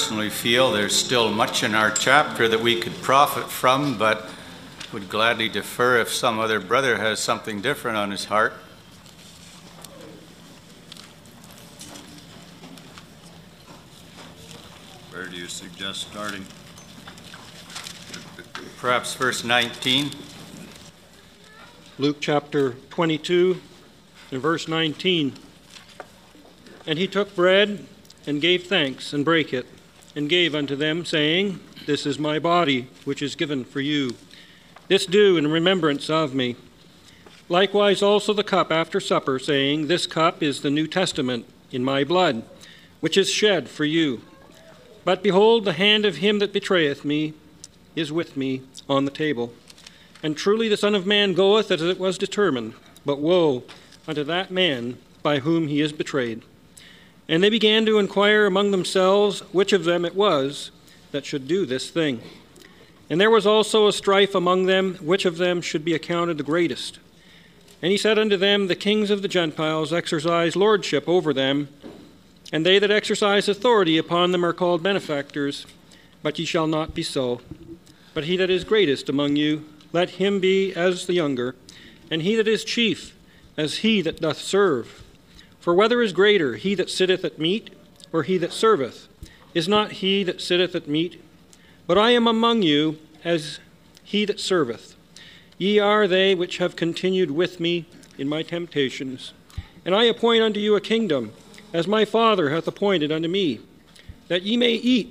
personally feel there's still much in our chapter that we could profit from, but would gladly defer if some other brother has something different on his heart. Where do you suggest starting? Perhaps verse 19. Luke chapter 22 and verse 19. And he took bread and gave thanks and brake it and gave unto them, saying, This is my body, which is given for you. This do in remembrance of me. Likewise also the cup after supper, saying, This cup is the New Testament in my blood, which is shed for you. But behold, the hand of him that betrayeth me is with me on the table. And truly the Son of Man goeth as it was determined, but woe unto that man by whom he is betrayed. And they began to inquire among themselves which of them it was that should do this thing. And there was also a strife among them, which of them should be accounted the greatest. And he said unto them, The kings of the Gentiles exercise lordship over them, and they that exercise authority upon them are called benefactors. But ye shall not be so. But he that is greatest among you, let him be as the younger, and he that is chief as he that doth serve. For whether is greater, he that sitteth at meat, or he that serveth? Is not he that sitteth at meat? But I am among you as he that serveth. Ye are they which have continued with me in my temptations. And I appoint unto you a kingdom, as my Father hath appointed unto me, that ye may eat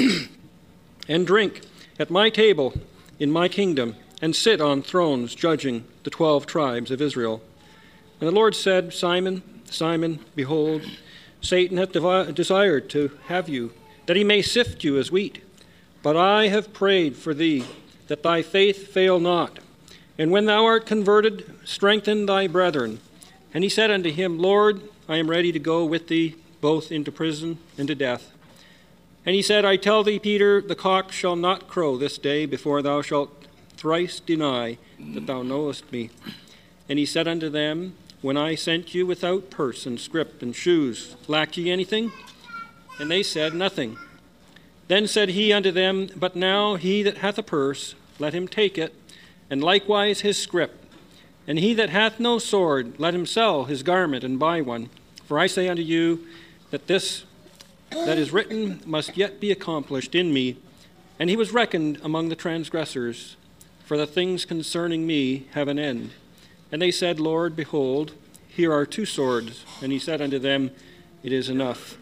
and drink at my table in my kingdom, and sit on thrones judging the 12 tribes of Israel. And the Lord said, Simon, Simon, behold, Satan hath desired to have you, that he may sift you as wheat. But I have prayed for thee, that thy faith fail not. And when thou art converted, strengthen thy brethren. And he said unto him, Lord, I am ready to go with thee, both into prison and to death. And he said, I tell thee, Peter, the cock shall not crow this day before thou shalt thrice deny that thou knowest me. And he said unto them, When I sent you without purse and scrip and shoes, lacked ye anything? And they said, Nothing. Then said he unto them, But now he that hath a purse, let him take it, and likewise his scrip. And he that hath no sword, let him sell his garment and buy one. For I say unto you, that this that is written must yet be accomplished in me. And he was reckoned among the transgressors, for the things concerning me have an end. And they said, Lord, behold, here are 2 swords. And he said unto them, It is enough.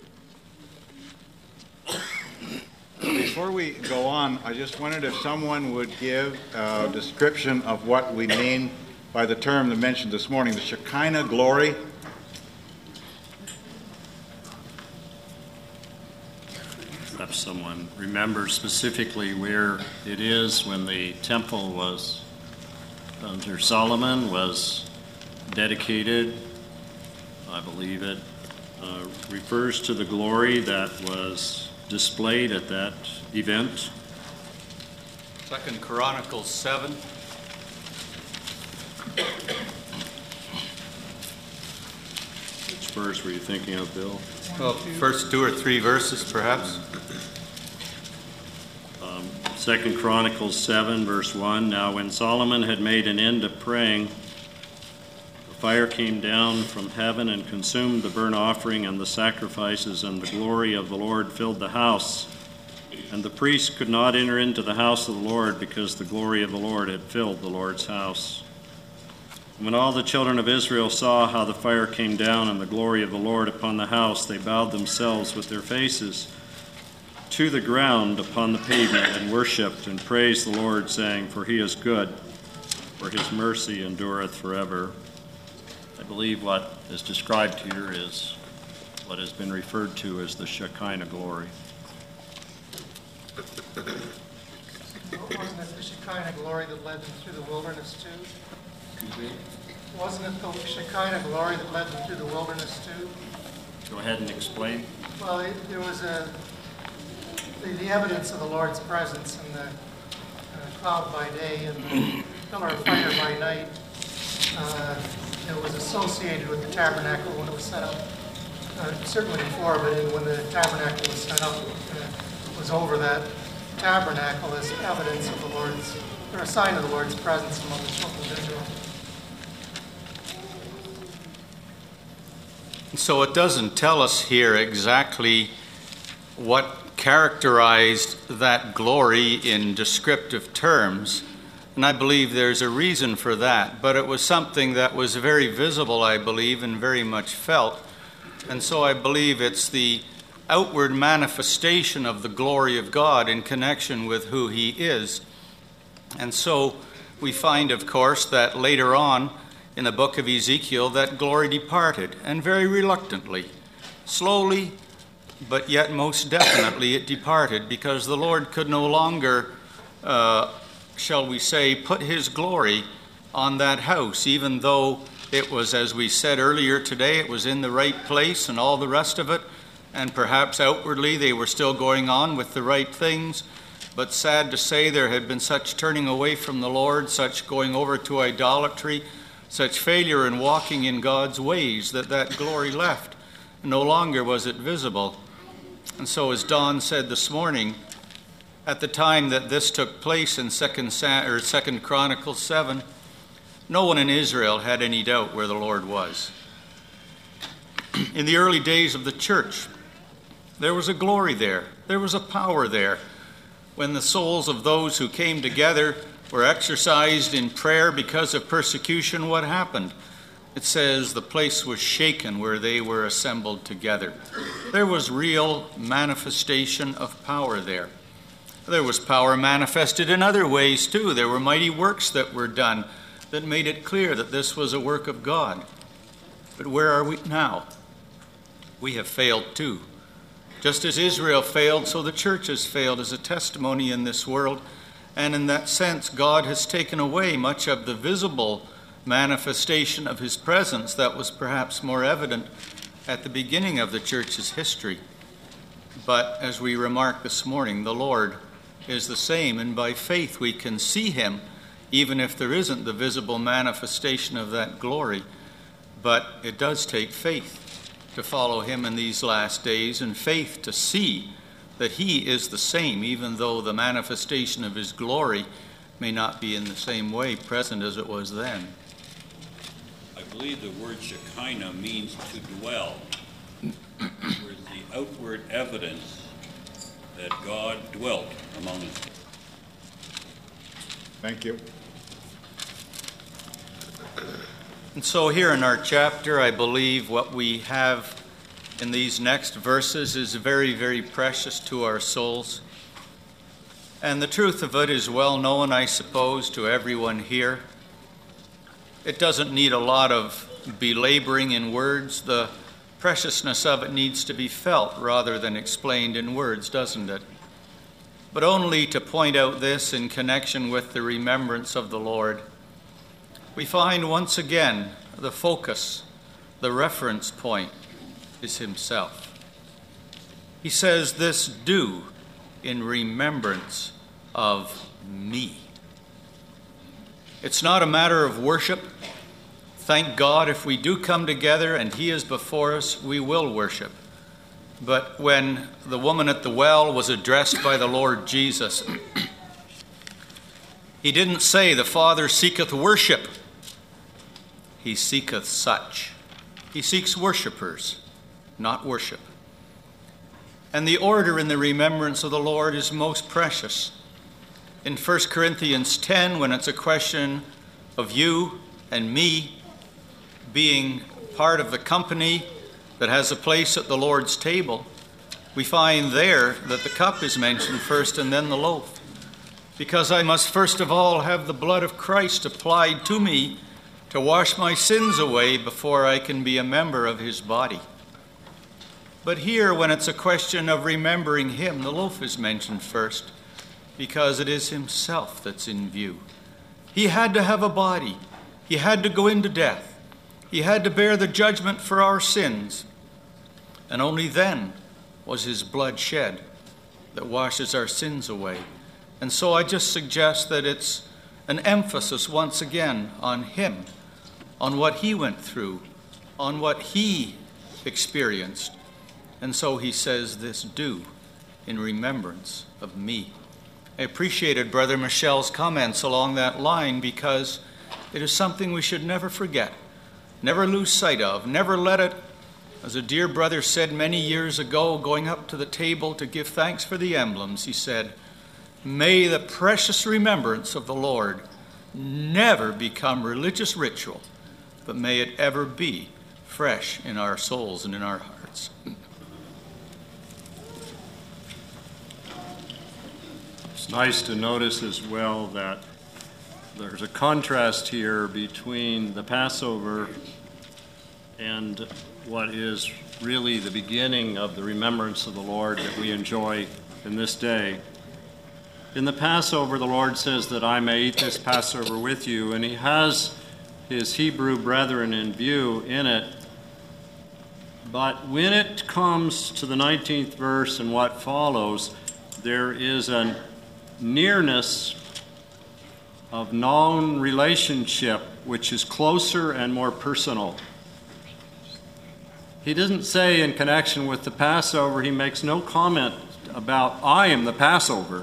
Before we go on, I just wondered if someone would give a description of what we mean by the term that mentioned this morning, the Shekinah glory. Perhaps someone remembers specifically where it is when the temple was under Solomon was dedicated. I believe it refers to the glory that was displayed at that event. 2 Chronicles 7. Which verse were you thinking of, Bill? Well, first 2 or 3 verses, perhaps. 2 Chronicles 7, verse 1. Now when Solomon had made an end of praying, the fire came down from heaven and consumed the burnt offering and the sacrifices, and the glory of the Lord filled the house. And the priests could not enter into the house of the Lord, because the glory of the Lord had filled the Lord's house. And when all the children of Israel saw how the fire came down and the glory of the Lord upon the house, they bowed themselves with their faces to the ground upon the pavement and worshipped and praised the Lord, saying, For he is good, for his mercy endureth forever. I believe what is described here is what has been referred to as the Shekinah glory. Wasn't it the Shekinah glory that led them through the wilderness too? Wasn't it the Shekinah glory that led them through the wilderness too? Go ahead and explain. Well, there was the evidence of the Lord's presence in the cloud by day and the pillar of fire by night. It was associated with the tabernacle when it was set up. Certainly before, but when the tabernacle was set up, was over that tabernacle as evidence of the Lord's, or a sign of the Lord's presence among the children of Israel. So it doesn't tell us here exactly what characterized that glory in descriptive terms, and I believe there's a reason for that, but it was something that was very visible, I believe, and very much felt, and so I believe it's the outward manifestation of the glory of God in connection with who He is. And so we find, of course, that later on in the book of Ezekiel, that glory departed, and very reluctantly, slowly, but yet most definitely it departed, because the Lord could no longer, shall we say, put His glory on that house, even though it was, as we said earlier today, it was in the right place and all the rest of it, and perhaps outwardly they were still going on with the right things. But sad to say, there had been such turning away from the Lord, such going over to idolatry, such failure in walking in God's ways, that that glory left. No longer was it visible. And so, as Don said this morning, at the time that this took place in 2 Chronicles 7, no one in Israel had any doubt where the Lord was. In the early days of the church, there was a glory there. There was a power there. When the souls of those who came together were exercised in prayer because of persecution, what happened? It says the place was shaken where they were assembled together. There was real manifestation of power there. There was power manifested in other ways too. There were mighty works that were done that made it clear that this was a work of God. But where are we now? We have failed too. Just as Israel failed, so the church has failed as a testimony in this world. And in that sense, God has taken away much of the visible manifestation of His presence that was perhaps more evident at the beginning of the church's history. But as we remarked this morning, the Lord is the same, and by faith we can see Him, even if there isn't the visible manifestation of that glory. But it does take faith to follow Him in these last days, and faith to see that He is the same, even though the manifestation of His glory may not be in the same way present as it was then. I believe the word Shekinah means to dwell. Whereas the outward evidence that God dwelt among us. Thank you. And so here in our chapter, I believe what we have in these next verses is very, very precious to our souls. And the truth of it is well known, I suppose, to everyone here. It doesn't need a lot of belaboring in words. The preciousness of it needs to be felt rather than explained in words, doesn't it? But only to point out this in connection with the remembrance of the Lord. We find once again the focus, the reference point is Himself. He says, "This do in remembrance of me." It's not a matter of worship. Thank God if we do come together and He is before us, we will worship. But when the woman at the well was addressed by the Lord Jesus, He didn't say, "The Father seeketh worship." He seeketh such. He seeks worshipers, not worship. And the order in the remembrance of the Lord is most precious. In 1 Corinthians 10, when it's a question of you and me being part of the company that has a place at the Lord's table, we find there that the cup is mentioned first and then the loaf. Because I must first of all have the blood of Christ applied to me to wash my sins away before I can be a member of His body. But here, when it's a question of remembering Him, the loaf is mentioned first, because it is Himself that's in view. He had to have a body. He had to go into death. He had to bear the judgment for our sins. And only then was His blood shed that washes our sins away. And so I just suggest that it's an emphasis once again on Him, on what He went through, on what He experienced. And so He says, "This do in remembrance of me. I appreciated Brother Michel's comments along that line because it is something we should never forget, never lose sight of, never let it, as a dear brother said many years ago, going up to the table to give thanks for the emblems, he said, "May the precious remembrance of the Lord never become religious ritual, but may it ever be fresh in our souls and in our hearts." It's nice to notice as well that there's a contrast here between the Passover and what is really the beginning of the remembrance of the Lord that we enjoy in this day. In the Passover, the Lord says that I may eat this Passover with you, and he has his Hebrew brethren in view in it. But when it comes to the 19th verse and what follows, there is a nearness of known relationship which is closer and more personal. He doesn't say in connection with the Passover, he makes no comment about, I am the Passover.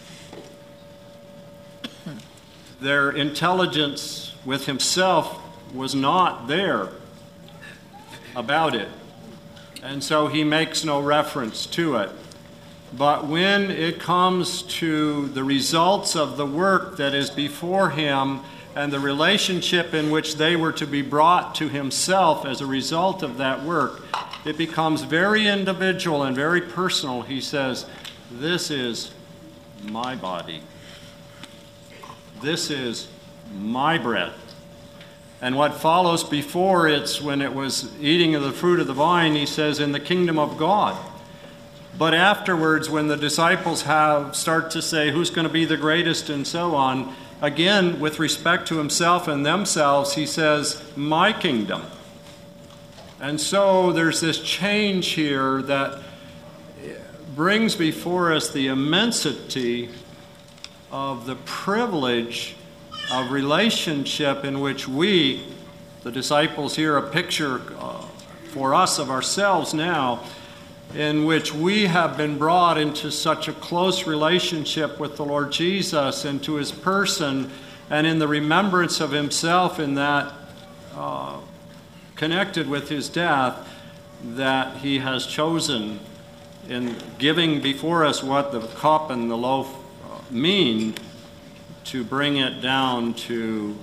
Their intelligence with himself was not there about it. And so he makes no reference to it. But when it comes to the results of the work that is before him and the relationship in which they were to be brought to himself as a result of that work, it becomes very individual and very personal. He says, this is my body. This is my bread. And what follows before it's when it was eating of the fruit of the vine, he says, in the kingdom of God. But afterwards, when the disciples start to say, who's going to be the greatest and so on, again, with respect to himself and themselves, he says, my kingdom. And so there's this change here that brings before us the immensity of the privilege of relationship in which we, the disciples here, a picture for us of ourselves now, in which we have been brought into such a close relationship with the Lord Jesus and to his person, and in the remembrance of himself in that connected with his death, that he has chosen in giving before us what the cup and the loaf mean, to bring it down to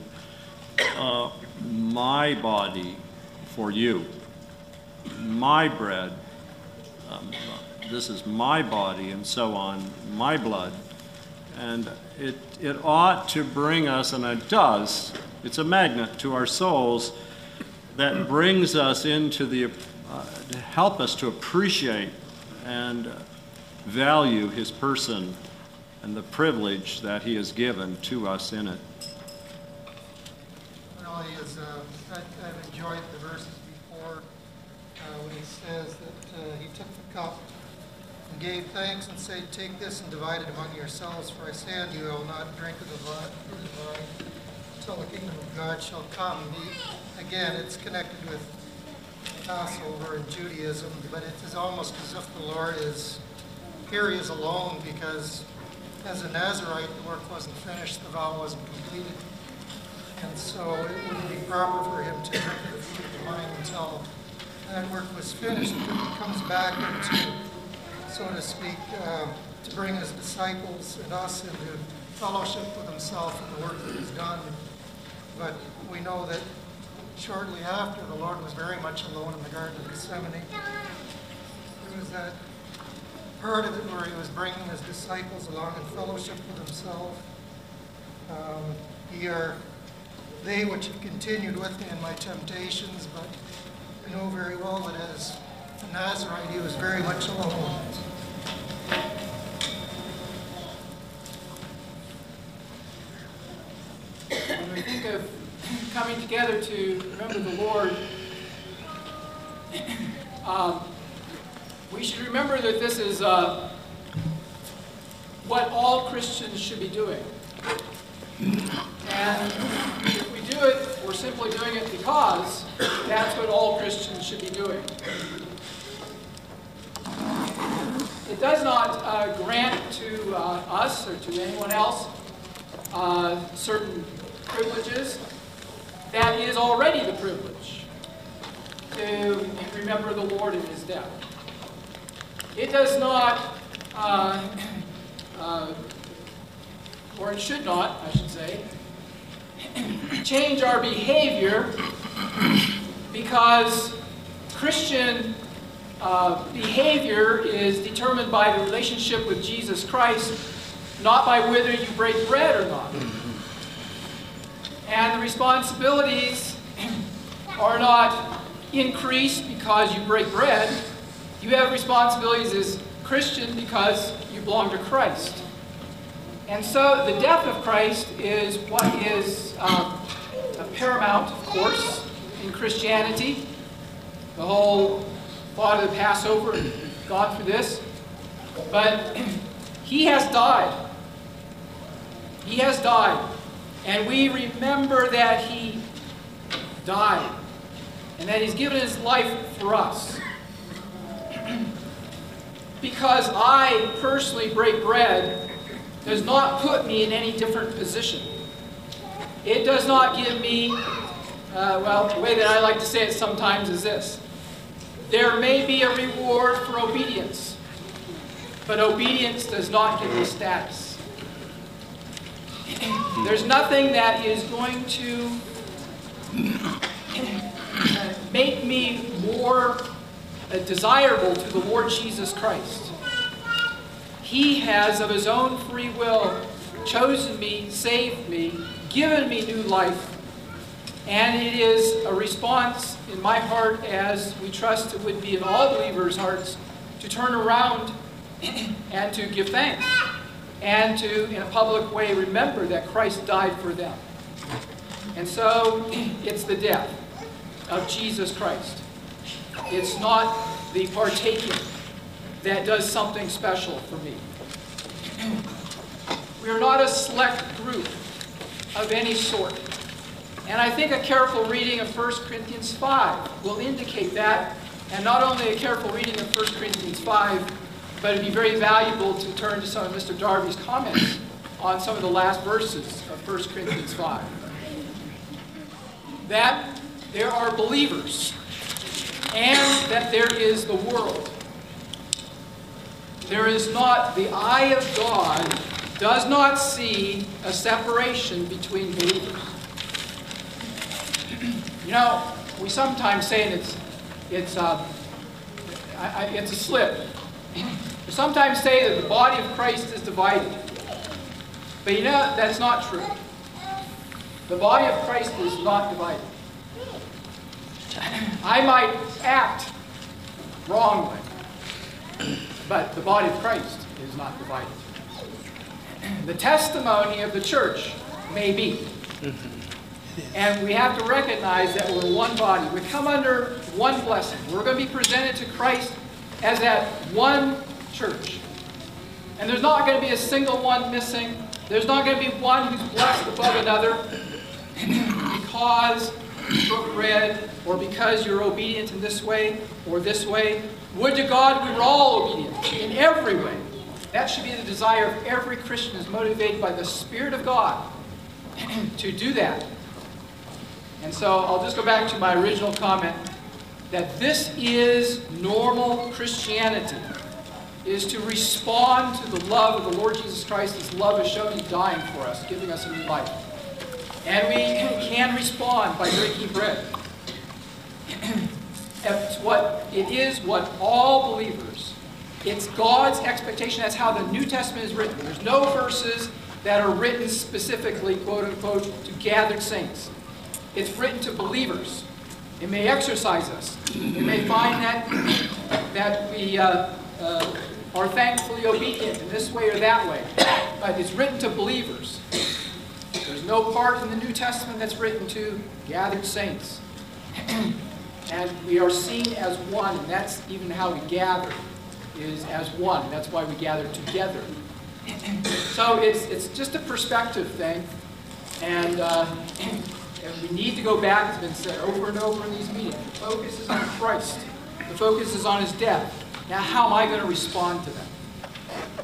my body for you, my bread, this is my body, and so on, my blood. And it ought to bring us, and it does, it's a magnet to our souls that brings us into to help us to appreciate and value his person and the privilege that he has given to us in it. Really is, I've enjoyed the verses before when he says that he took the cup and gave thanks and said, take this and divide it among yourselves, for I say unto you, I will not drink of the vine until the kingdom of God shall come. Again, it's connected with Passover and Judaism, but it is almost as if the Lord is, here he is alone, because as a Nazirite, the work wasn't finished, the vow wasn't completed. And so it wouldn't be proper for him to drink the fruit of the vine until that work was finished. But he comes back into, so to speak, to bring his disciples and us into fellowship with himself and the work that he's done. But we know that shortly after, the Lord was very much alone in the Garden of Gethsemane. There was that part of it where he was bringing his disciples along in fellowship with himself. They which have continued with me in my temptations, but I know very well that as a Nazirite, he was very much alone. When we think of coming together to remember the Lord, we should remember that this is what all Christians should be doing. And if we do it, we're simply doing it because that's what all Christians should be doing. it does not grant to us or to anyone else certain privileges. That is already the privilege to remember the Lord in His death. It does not, or it should not, I should say, change our behavior, because Christian behavior is determined by the relationship with Jesus Christ, not by whether you break bread or not. And the responsibilities are not increased because you break bread. You have responsibilities as Christian because you belong to Christ. And so the death of Christ is what is paramount, of course, in Christianity. The whole thought of the Passover, and we've gone through this. But He has died. He has died. And we remember that He died and that He's given His life for us. Because I personally break bread does not put me in any different position. It does not give me, well, the way that I like to say it sometimes is this. There may be a reward for obedience, but obedience does not give me status. There's nothing that is going to make me more desirable to the Lord Jesus Christ. He has, of His own free will, chosen me, saved me, given me new life, and it is a response in my heart, as we trust it would be in all believers' hearts, to turn around and to give thanks, and to, in a public way, remember that Christ died for them. And so, it's the death of Jesus Christ. It's not the partaking that does something special for me. We are not a select group of any sort. And I think a careful reading of 1 Corinthians 5 will indicate that. And not only a careful reading of 1 Corinthians 5, but it'd be very valuable to turn to some of Mr. Darby's comments on some of the last verses of 1 Corinthians 5. That there are believers, and that there is the world. There is not, the eye of God does not see a separation between believers. You know, we sometimes say it's a slip. We sometimes say that the body of Christ is divided. But you know, that's not true. The body of Christ is not divided. I might act wrongly, but the body of Christ is not divided. The testimony of the church may be. And we have to recognize that we're one body. We come under one blessing. We're going to be presented to Christ as that one church. And there's not going to be a single one missing. There's not going to be one who's blessed above another because you broke bread, or because you're obedient in this way or this way. Would to God we were all obedient in every way. That should be the desire of every Christian, is motivated by the Spirit of God to do that. And so I'll just go back to my original comment that this is normal Christianity, is to respond to the love of the Lord Jesus Christ. His love is shown in dying for us, giving us a new life. And we can respond by breaking bread. It is what all believers, it's God's expectation. That's how the New Testament is written. There's no verses that are written specifically, quote unquote, to gathered saints. It's written to believers. It may exercise us. It may find that we are thankfully obedient in this way or that way. But it's written to believers. There's no part in the New Testament that's written to gathered saints. And we are seen as one, and that's even how we gather, is as one. That's why we gather together. So it's just a perspective thing, and we need to go back. It's been said over and over in these meetings. The focus is on Christ. The focus is on His death. Now, how am I going to respond to that?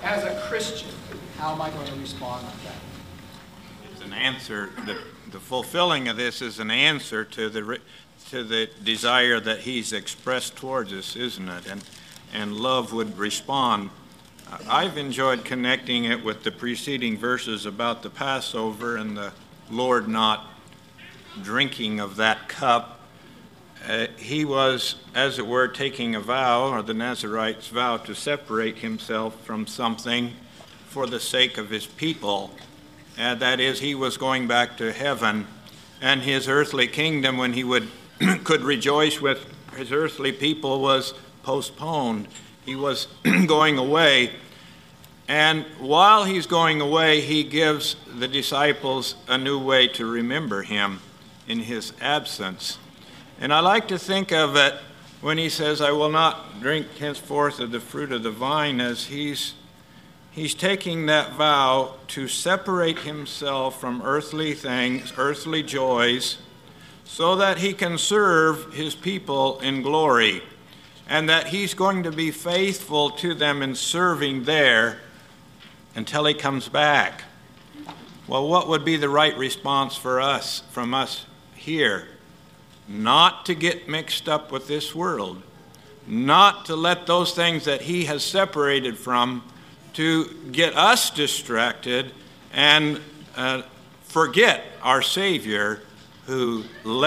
as a Christian, how am I going to respond to that? It's an answer. The fulfilling of this is an answer to the desire that he's expressed towards us, isn't it? And love would respond. I've enjoyed connecting it with the preceding verses about the Passover and the Lord not drinking of that cup. He was, as it were, taking a vow, or the Nazarite's vow, to separate himself from something for the sake of his people. And that is, he was going back to heaven, and his earthly kingdom, when he could rejoice with his earthly people, was postponed. He was going away. And while he's going away, he gives the disciples a new way to remember him in his absence. And I like to think of it when he says, I will not drink henceforth of the fruit of the vine, as he's taking that vow to separate himself from earthly things, earthly joys, so that he can serve his people in glory, and that he's going to be faithful to them in serving there until he comes back. Well, what would be the right response from us here? Not to get mixed up with this world, not to let those things that he has separated from to get us distracted and forget our Savior, who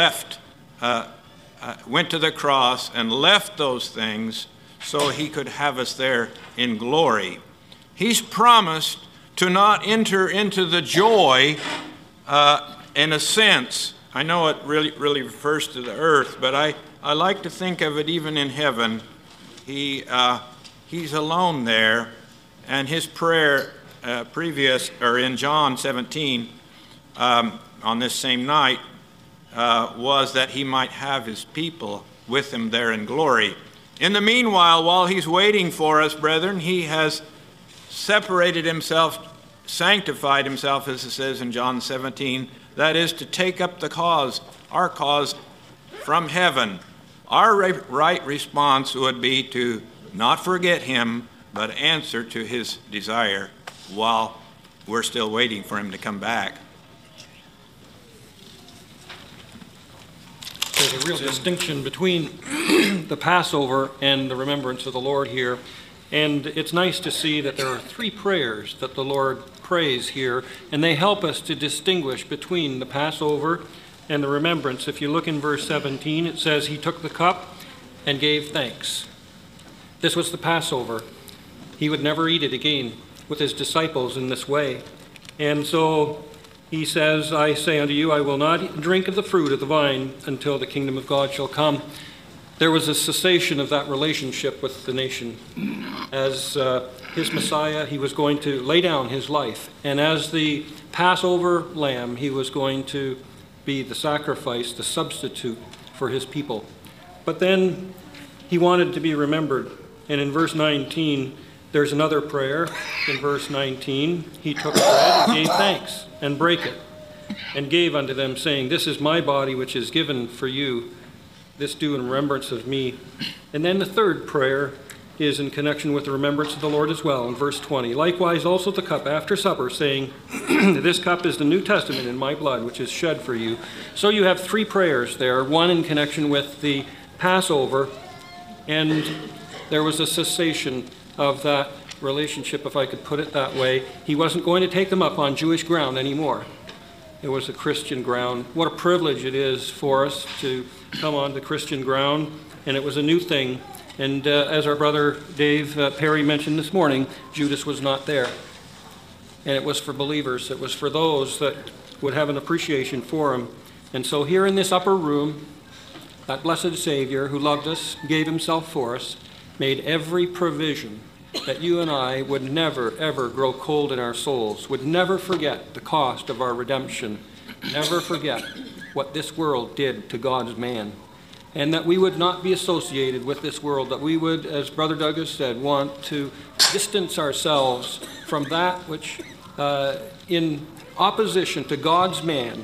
went to the cross and left those things so he could have us there in glory. He's promised to not enter into the joy, in a sense. I know it really refers to the earth, but I like to think of it even in heaven. He's alone there, and his prayer in John 17, on this same night, was that he might have his people with him there in glory. In the meanwhile, while he's waiting for us, brethren, he has separated himself, sanctified himself, as it says in John 17, that is, to take up our cause from heaven. Our right response would be to not forget him, but answer to his desire while we're still waiting for him to come back. There's a real distinction between the Passover and the remembrance of the Lord here. And it's nice to see that there are three prayers that the Lord prays here, and they help us to distinguish between the Passover and the remembrance. If you look in verse 17, it says, he took the cup and gave thanks. This was the Passover. He would never eat it again with his disciples in this way. And so he says, I say unto you, I will not drink of the fruit of the vine until the kingdom of God shall come. There was a cessation of that relationship with the nation. As his Messiah, he was going to lay down his life. And as the Passover lamb, he was going to be the sacrifice, the substitute for his people. But then he wanted to be remembered. And in verse 19, there's another prayer. In verse 19, he took bread and gave thanks and brake it and gave unto them, saying, this is my body which is given for you. This do in remembrance of me. And then the third prayer is in connection with the remembrance of the Lord as well, in verse 20. Likewise also the cup after supper, saying, this cup is the New Testament in my blood, which is shed for you. So you have three prayers there, one in connection with the Passover, and there was a cessation of that relationship, if I could put it that way. He wasn't going to take them up on Jewish ground anymore. It was a Christian ground. What a privilege it is for us to come on to Christian ground, and it was a new thing. And as our brother Dave Perry mentioned this morning, Judas was not there. And it was for believers. It was for those that would have an appreciation for him. And so here in this upper room, that blessed Savior who loved us, gave himself for us, made every provision that you and I would never, ever grow cold in our souls, would never forget the cost of our redemption, never forget what this world did to God's man, and that we would not be associated with this world, that we would, as Brother Douglas said, want to distance ourselves from that which, in opposition to God's man,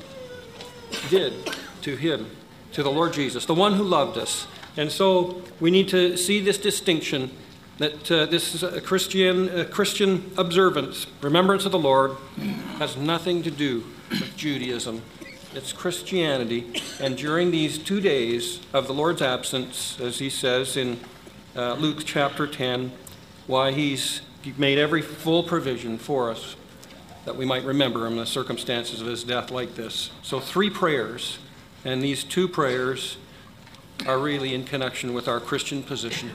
did to him, to the Lord Jesus, the one who loved us. And so we need to see this distinction that this is a Christian observance, remembrance of the Lord, has nothing to do with Judaism. It's Christianity. And during these 2 days of the Lord's absence, as he says in Luke chapter 10, why he's made every full provision for us that we might remember him in the circumstances of his death like this. So 3 prayers, and these 2 prayers are really in connection with our Christian position.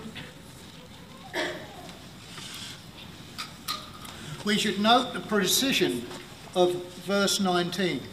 We should note the precision of verse 19.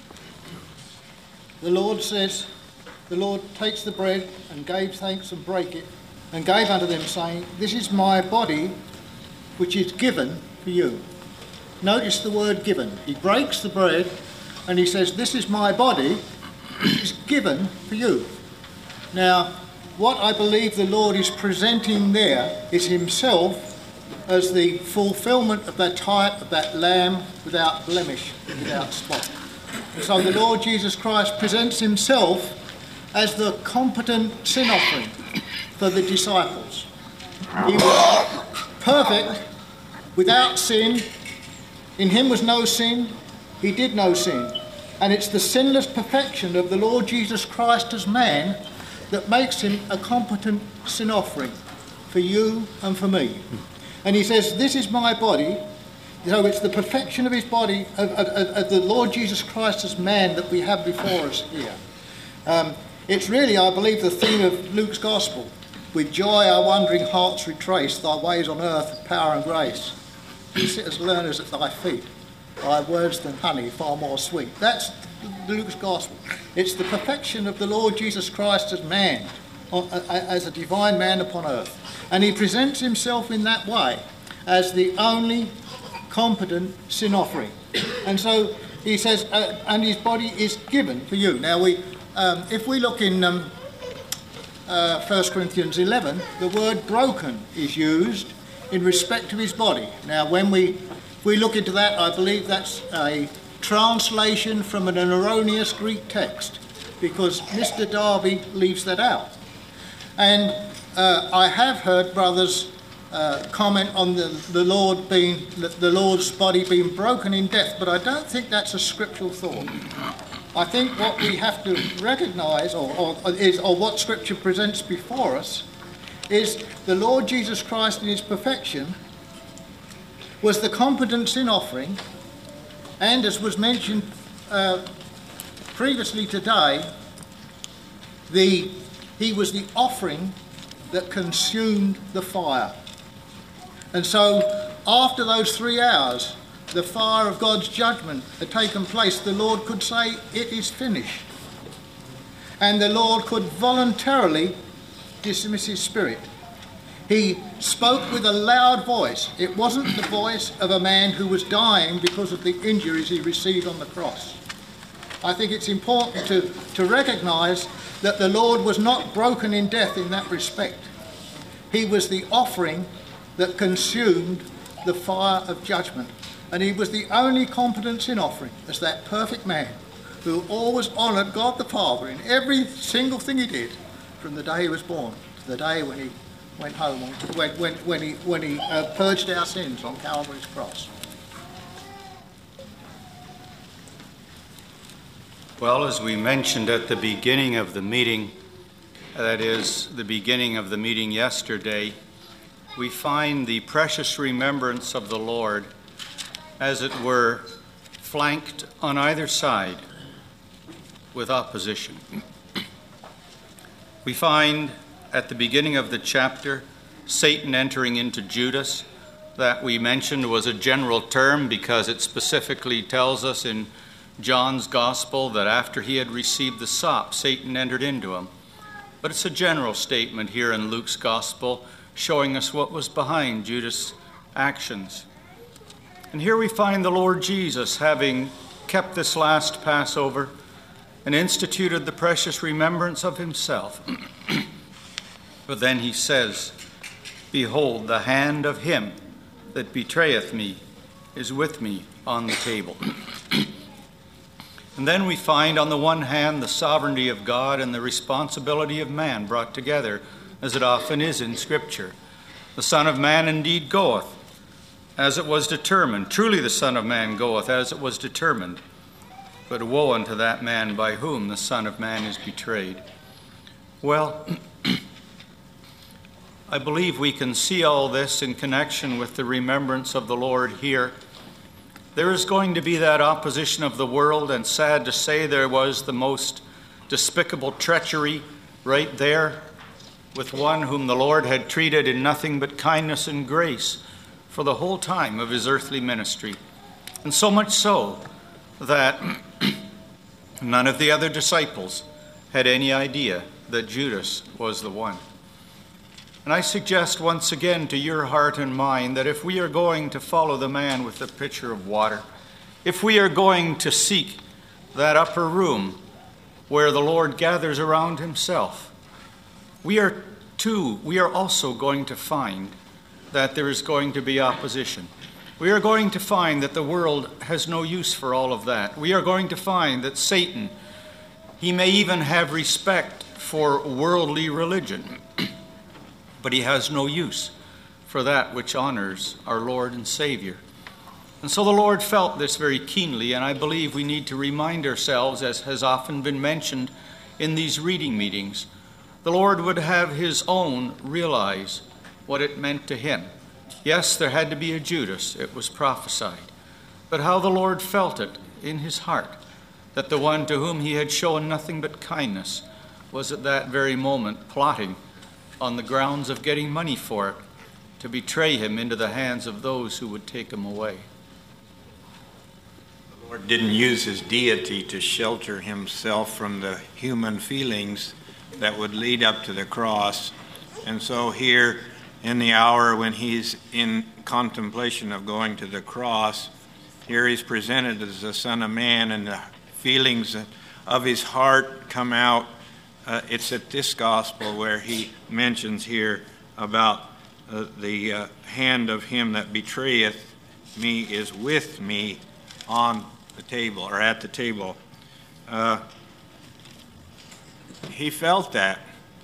The Lord says, the Lord takes the bread and gave thanks and brake it, and gave unto them, saying, This is my body, which is given for you. Notice the word given. He breaks the bread and he says, This is my body, which is given for you. Now, what I believe the Lord is presenting there is himself as the fulfillment of that type of that lamb without blemish, without spot. And so the Lord Jesus Christ presents himself as the competent sin offering for the disciples. He was perfect, without sin. In him was no sin. He did no sin. And it's the sinless perfection of the Lord Jesus Christ as man that makes him a competent sin offering for you and for me. And he says, This is my body. So it's the perfection of his body, of the Lord Jesus Christ as man that we have before us here. It's really, I believe, the theme of Luke's Gospel. With joy our wandering hearts retrace thy ways on earth of power and grace. We sit as learners at thy feet, thy words than honey far more sweet. That's Luke's Gospel. It's the perfection of the Lord Jesus Christ as man, as a divine man upon earth. And he presents himself in that way as the only competent sin offering. And so he says, and his body is given for you. Now, if we look in 1 Corinthians 11, the word broken is used in respect to his body. Now, when we look into that, I believe that's a translation from an erroneous Greek text, because Mr. Darby leaves that out. And I have heard brothers comment on the Lord's body being broken in death, but I don't think that's a scriptural thought. I think what we have to recognise, or what Scripture presents before us, is the Lord Jesus Christ in his perfection was the competent sin offering, and as was mentioned previously today, he was the offering that consumed the fire. And so after those 3 hours, the fire of God's judgment had taken place, the Lord could say, It is finished. And the Lord could voluntarily dismiss his spirit. He spoke with a loud voice. It wasn't the voice of a man who was dying because of the injuries he received on the cross. I think it's important to recognise that the Lord was not broken in death in that respect. He was the offering that consumed the fire of judgment. And he was the only competent sin offering as that perfect man who always honoured God the Father in every single thing he did, from the day he was born to the day when he went home, when he purged our sins on Calvary's cross. Well, as we mentioned at the beginning of the meeting, that is, the beginning of the meeting yesterday, we find the precious remembrance of the Lord, as it were, flanked on either side with opposition. We find at the beginning of the chapter Satan entering into Judas. That we mentioned was a general term because it specifically tells us in John's Gospel that after he had received the sop, Satan entered into him. But it's a general statement here in Luke's Gospel showing us what was behind Judas' actions. And here we find the Lord Jesus having kept this last Passover and instituted the precious remembrance of himself. But then he says, Behold, the hand of him that betrayeth me is with me on the table. And then we find on the one hand the sovereignty of God and the responsibility of man brought together, as it often is in Scripture. The Son of Man indeed goeth, as it was determined. Truly the Son of Man goeth, as it was determined. But woe unto that man by whom the Son of Man is betrayed. Well, I believe we can see all this in connection with the remembrance of the Lord here. There is going to be that opposition of the world, and sad to say, there was the most despicable treachery right there with one whom the Lord had treated in nothing but kindness and grace for the whole time of his earthly ministry. And so much so that none of the other disciples had any idea that Judas was the one. And I suggest once again to your heart and mind that if we are going to follow the man with the pitcher of water, if we are going to seek that upper room where the Lord gathers around himself, we are also going to find that there is going to be opposition. We are going to find that the world has no use for all of that. We are going to find that Satan, he may even have respect for worldly religion, but he has no use for that which honors our Lord and Savior. And so the Lord felt this very keenly, and I believe we need to remind ourselves, as has often been mentioned in these reading meetings, the Lord would have his own realize what it meant to him. Yes, there had to be a Judas, it was prophesied, but how the Lord felt it in his heart, that the one to whom he had shown nothing but kindness was at that very moment plotting on the grounds of getting money for it to betray him into the hands of those who would take him away. The Lord didn't use his deity to shelter himself from the human feelings that would lead up to the cross. And so here, in the hour when he's in contemplation of going to the cross, here he's presented as the Son of Man, and the feelings of his heart come out. It's at this gospel where he mentions here about the hand of him that betrayeth me is with me on the table, or at the table. He felt that.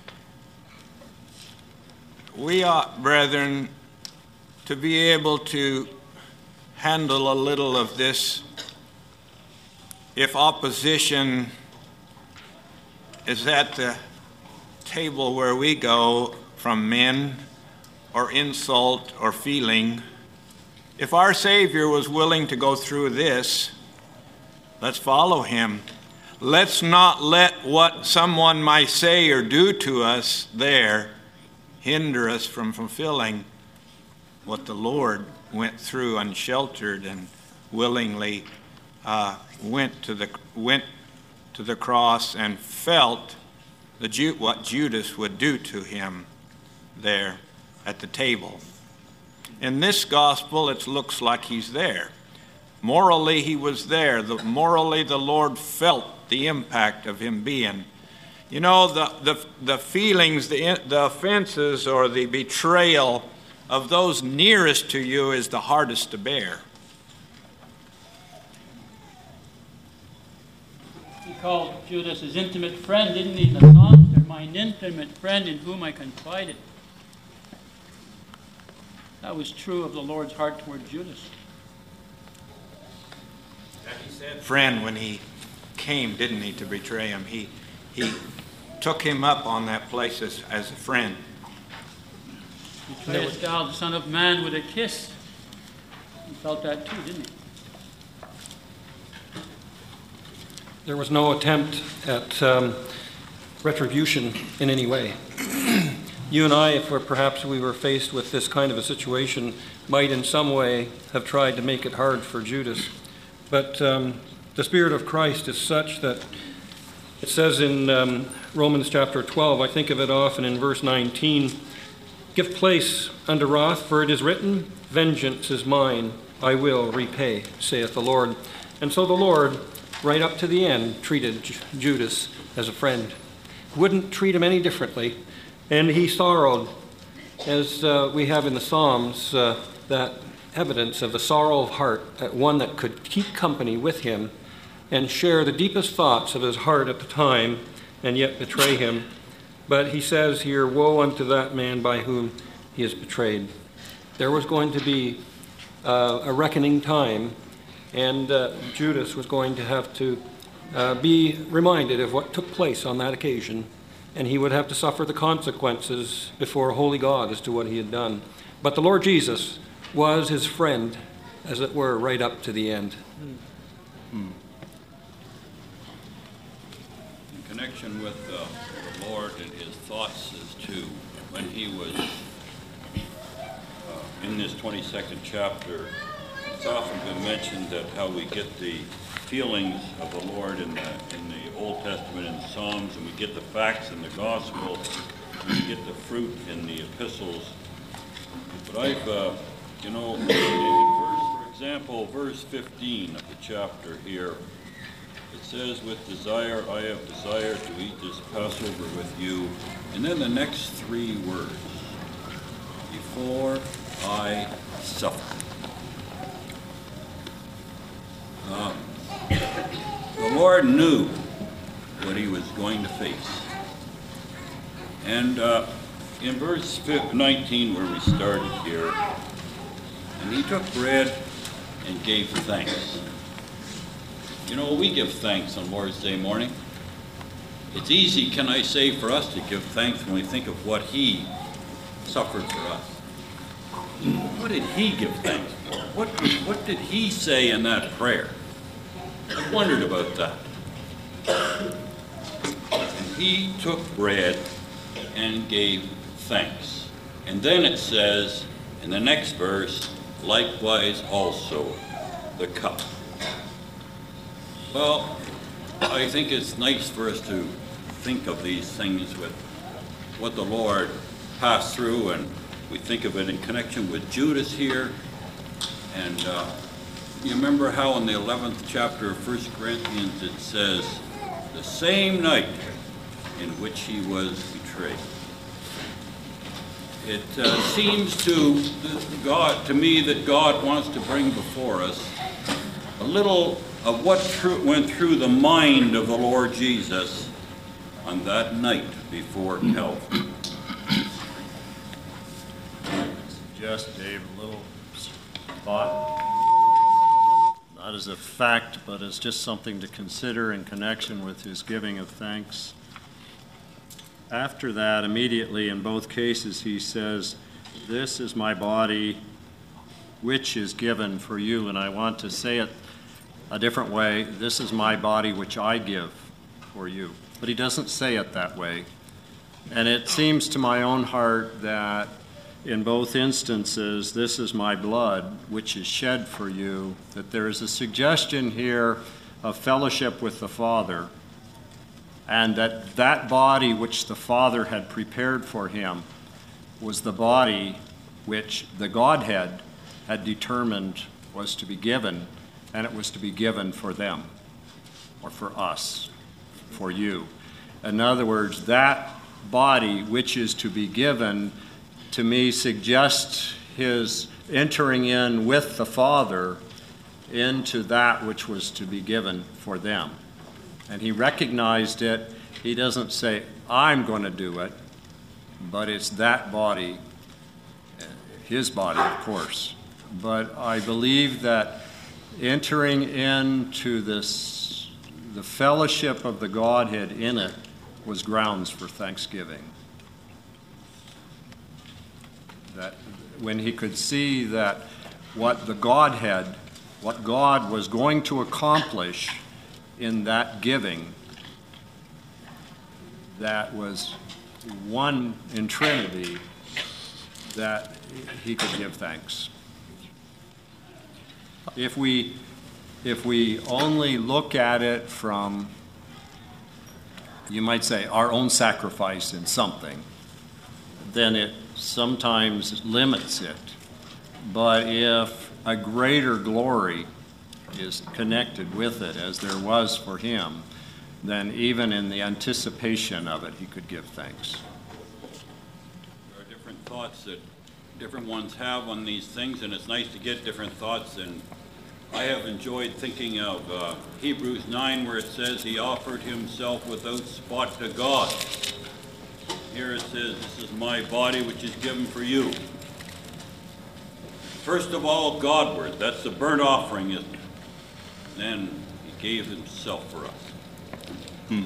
We ought, brethren, to be able to handle a little of this. If opposition is at the table where we go from men, or insult, or feeling, if our Savior was willing to go through this, let's follow him. Let's not let what someone might say or do to us there hinder us from fulfilling what the Lord went through unsheltered and willingly went to the cross and felt what Judas would do to him there at the table. In this gospel, it looks like he's there. Morally, he was there. Morally, the Lord felt the impact of him being. You know, the feelings, the offenses, or the betrayal of those nearest to you is the hardest to bear. He called Judas his intimate friend, didn't he, in the Psalms? They're mine intimate friend in whom I confided. That was true of the Lord's heart toward Judas. He said friend when he came, didn't he, to betray him? He took him up on that place as a friend. Betrayest thou the Son of Man with a kiss? He felt that too, didn't he? There was no attempt at retribution in any way. You and I, if perhaps we were faced with this kind of a situation, might in some way have tried to make it hard for Judas. But the Spirit of Christ is such that it says in Romans chapter 12, I think of it often in verse 19, give place unto wrath, for it is written, vengeance is mine, I will repay, saith the Lord. And so the Lord, right up to the end, treated Judas as a friend. Wouldn't treat him any differently. And he sorrowed, as we have in the Psalms, that evidence of the sorrow of heart, that one that could keep company with him and share the deepest thoughts of his heart at the time and yet betray him. But he says here, woe unto that man by whom he is betrayed. There was going to be a reckoning time, and Judas was going to have to be reminded of what took place on that occasion, and he would have to suffer the consequences before a holy God as to what he had done. But the Lord Jesus was his friend, as it were, right up to the end. In connection with the Lord and his thoughts as to when he was in this 22nd chapter, it's often been mentioned that how we get the feelings of the Lord in the Old Testament and the Psalms, and we get the facts in the Gospel, and we get the fruit in the epistles. But I've, for example, verse 15 of the chapter here, it says, "With desire I have desired to eat this Passover with you." And then the next three words, "before I suffer." The Lord knew what he was going to face. And in verse 19, where we started here, "And he took bread and gave thanks." You know, we give thanks on Lord's Day morning. It's easy, can I say, for us to give thanks when we think of what he suffered for us. What did he give thanks for? What did he say in that prayer? I wondered about that. And he took bread and gave thanks. And then it says, in the next verse, "likewise also the cup." Well, I think it's nice for us to think of these things with what the Lord passed through, and we think of it in connection with Judas here. And you remember how in the 11th chapter of 1 Corinthians it says, "the same night in which he was betrayed." It seems to me that God wants to bring before us a little of what went through the mind of the Lord Jesus on that night before Calvary. Suggest, Dave, a little thought, not as a fact, but as just something to consider in connection with his giving of thanks. After that, immediately in both cases, he says, "This is my body, which is given for you." And I want to say it a different way. "This is my body, which I give for you." But he doesn't say it that way. And it seems to my own heart that in both instances, "this is my blood, which is shed for you," that there is a suggestion here of fellowship with the Father, and that that body which the Father had prepared for him was the body which the Godhead had determined was to be given, and it was to be given for them, or for us, for you. In other words, that body which is to be given, to me, suggests his entering in with the Father into that which was to be given for them. And he recognized it. He doesn't say, "I'm going to do it," but it's that body, his body, of course. But I believe that entering into this, the fellowship of the Godhead in it, was grounds for thanksgiving. That when he could see that what the Godhead, what God was going to accomplish in that giving, that was one in Trinity, that he could give thanks. If we only look at it from, you might say, our own sacrifice in something, then it sometimes limits it. But if a greater glory is connected with it, as there was for him, then even in the anticipation of it, he could give thanks. There are different thoughts that different ones have on these things, and it's nice to get different thoughts. And I have enjoyed thinking of Hebrews 9, where it says he offered himself without spot to God. here it says, this is my body which is given for you. First of all, Godward, that's the burnt offering, isn't it? Then he gave himself for us.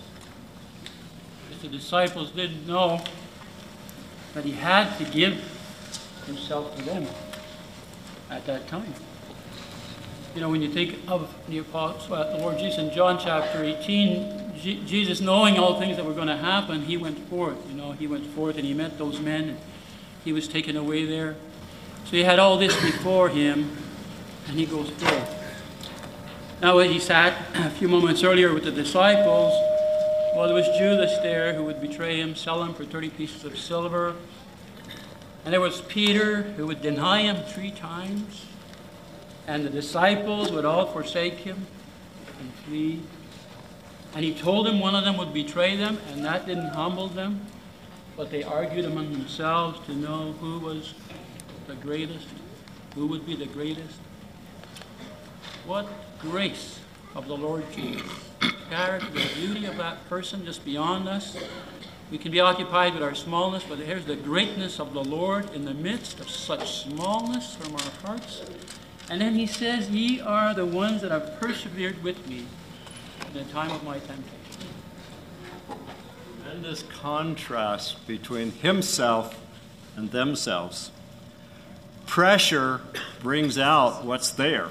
The disciples didn't know that he had to give himself to them at that time. You know, when you think of the Lord Jesus in John chapter 18, Jesus, knowing all things that were going to happen, he went forth. You know, he went forth and he met those men, and he was taken away there. So he had all this before him, and he goes forth. Now, when he sat a few moments earlier with the disciples, well, there was Judas there who would betray him, sell him for 30 pieces of silver. And there was Peter who would deny him 3 times. And the disciples would all forsake him and flee. And he told them one of them would betray them, and that didn't humble them. But they argued among themselves to know who was the greatest, who would be the greatest. What grace of the Lord Jesus. Character, the beauty of that person just beyond us. We can be occupied with our smallness, but here's the greatness of the Lord in the midst of such smallness from our hearts. And then he says, ye are the ones that have persevered with me in the time of my temptation. Tremendous contrast between himself and themselves. Pressure brings out what's there.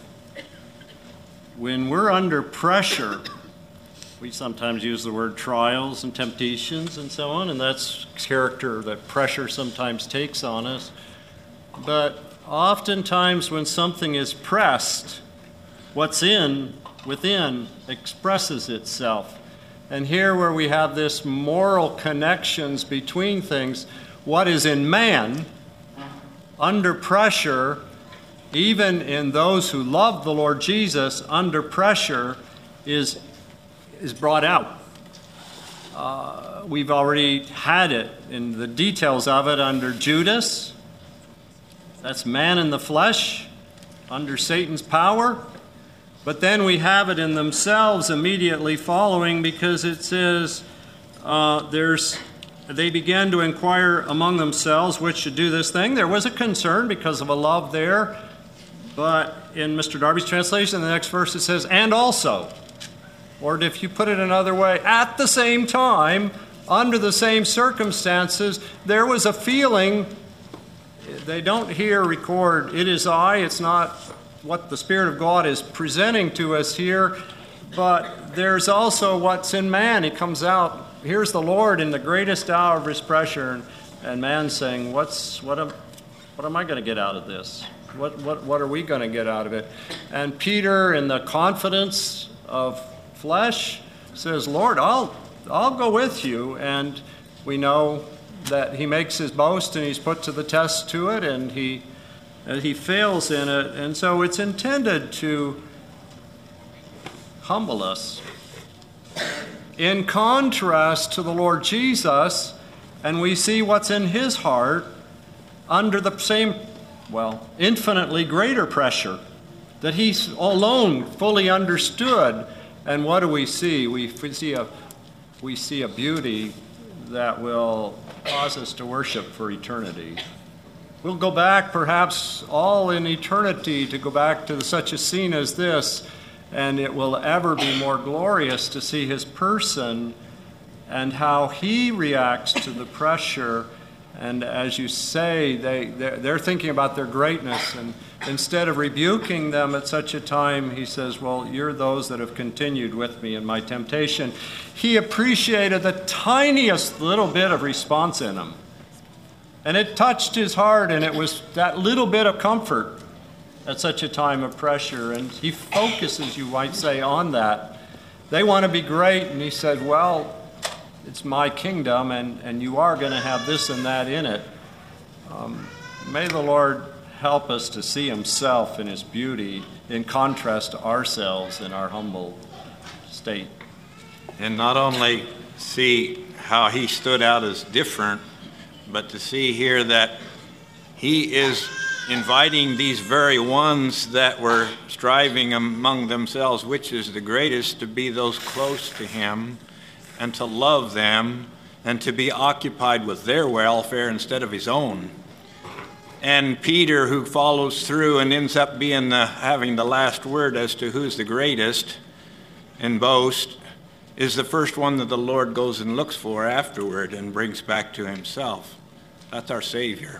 When we're under pressure, we sometimes use the word trials and temptations and so on, and that's character that pressure sometimes takes on us. But oftentimes when something is pressed, what's within expresses itself. And here where we have this moral connections between things, what is in man, under pressure, even in those who love the Lord Jesus, under pressure is brought out. We've already had it in the details of it under Judas. That's man in the flesh, under Satan's power. But then we have it in themselves immediately following, because it says they began to inquire among themselves which should do this thing. There was a concern because of a love there. But in Mr. Darby's translation, the next verse it says, and also. Or if you put it another way, at the same time, under the same circumstances, there was a feeling. They don't here record, it is I. It's not what the Spirit of God is presenting to us here. But there's also what's in man. He comes out, here's the Lord in the greatest hour of his pressure. And man saying, what am I going to get out of this? What are we going to get out of it? And Peter, in the confidence of flesh, says, Lord, I'll go with you. And we know that he makes his boast and he's put to the test to it, and he fails in it. And so it's intended to humble us. In contrast to the Lord Jesus, and we see what's in his heart under the same, infinitely greater pressure that he alone fully understood. And what do we see? We see a beauty that will cause us to worship for eternity. We'll go back perhaps all in eternity to go back to such a scene as this, and it will ever be more glorious to see his person and how he reacts to the pressure. And as you say, they're thinking about their greatness, and instead of rebuking them at such a time, he says, well, you're those that have continued with me in my temptation. He appreciated the tiniest little bit of response in them. And it touched his heart, and it was that little bit of comfort at such a time of pressure. And he focuses, you might say, on that. They want to be great, and he said, well, it's my kingdom, and you are going to have this and that in it. May the Lord help us to see himself in his beauty in contrast to ourselves in our humble state. And not only see how he stood out as different, but to see here that he is inviting these very ones that were striving among themselves, which is the greatest, to be those close to him and to love them and to be occupied with their welfare instead of his own. And Peter, who follows through and ends up being having the last word as to who's the greatest and boast, is the first one that the Lord goes and looks for afterward and brings back to himself. That's our Savior.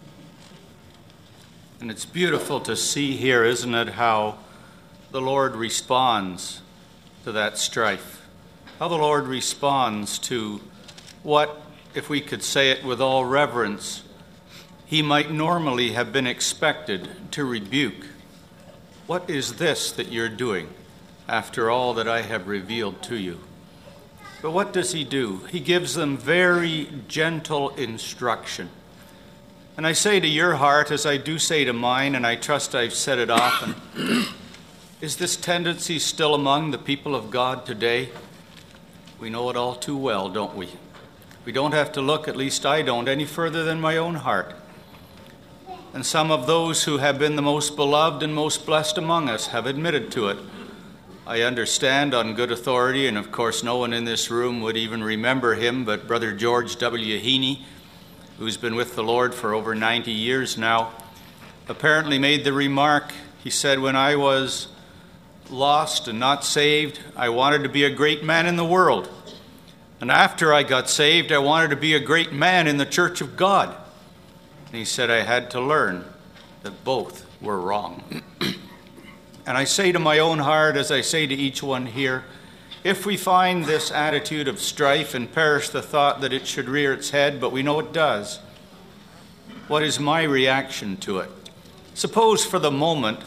And it's beautiful to see here, isn't it, how the Lord responds to that strife. How the Lord responds to what, if we could say it with all reverence, he might normally have been expected to rebuke. What is this that you're doing after all that I have revealed to you? But what does he do? He gives them very gentle instruction. And I say to your heart, as I do say to mine, and I trust I've said it often, is this tendency still among the people of God today? We know it all too well, don't we? We don't have to look, at least I don't, any further than my own heart. And some of those who have been the most beloved and most blessed among us have admitted to it. I understand on good authority, and of course no one in this room would even remember him, but Brother George W. Heaney, who's been with the Lord for over 90 years now, apparently made the remark, he said, when I was lost and not saved, I wanted to be a great man in the world. And after I got saved, I wanted to be a great man in the Church of God. And he said I had to learn that both were wrong. And I say to my own heart, as I say to each one here, if we find this attitude of strife, and perish the thought that it should rear its head, but we know it does, what is my reaction to it? Suppose for the moment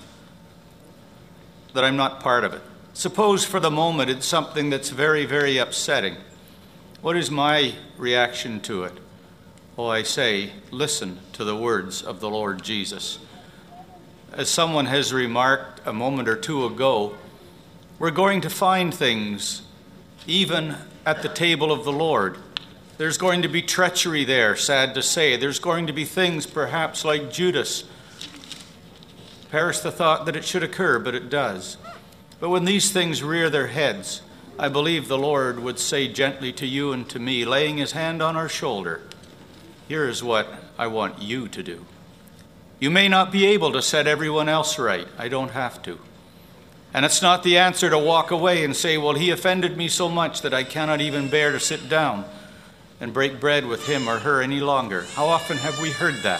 that I'm not part of it. Suppose for the moment it's something that's very, very upsetting. What is my reaction to it? Oh, I say, listen to the words of the Lord Jesus. As someone has remarked a moment or two ago, we're going to find things even at the table of the Lord. There's going to be treachery there, sad to say. There's going to be things perhaps like Judas. Perish the thought that it should occur, but it does. But when these things rear their heads, I believe the Lord would say gently to you and to me, laying his hand on our shoulder, here is what I want you to do. You may not be able to set everyone else right. I don't have to. And it's not the answer to walk away and say, well, he offended me so much that I cannot even bear to sit down and break bread with him or her any longer. How often have we heard that?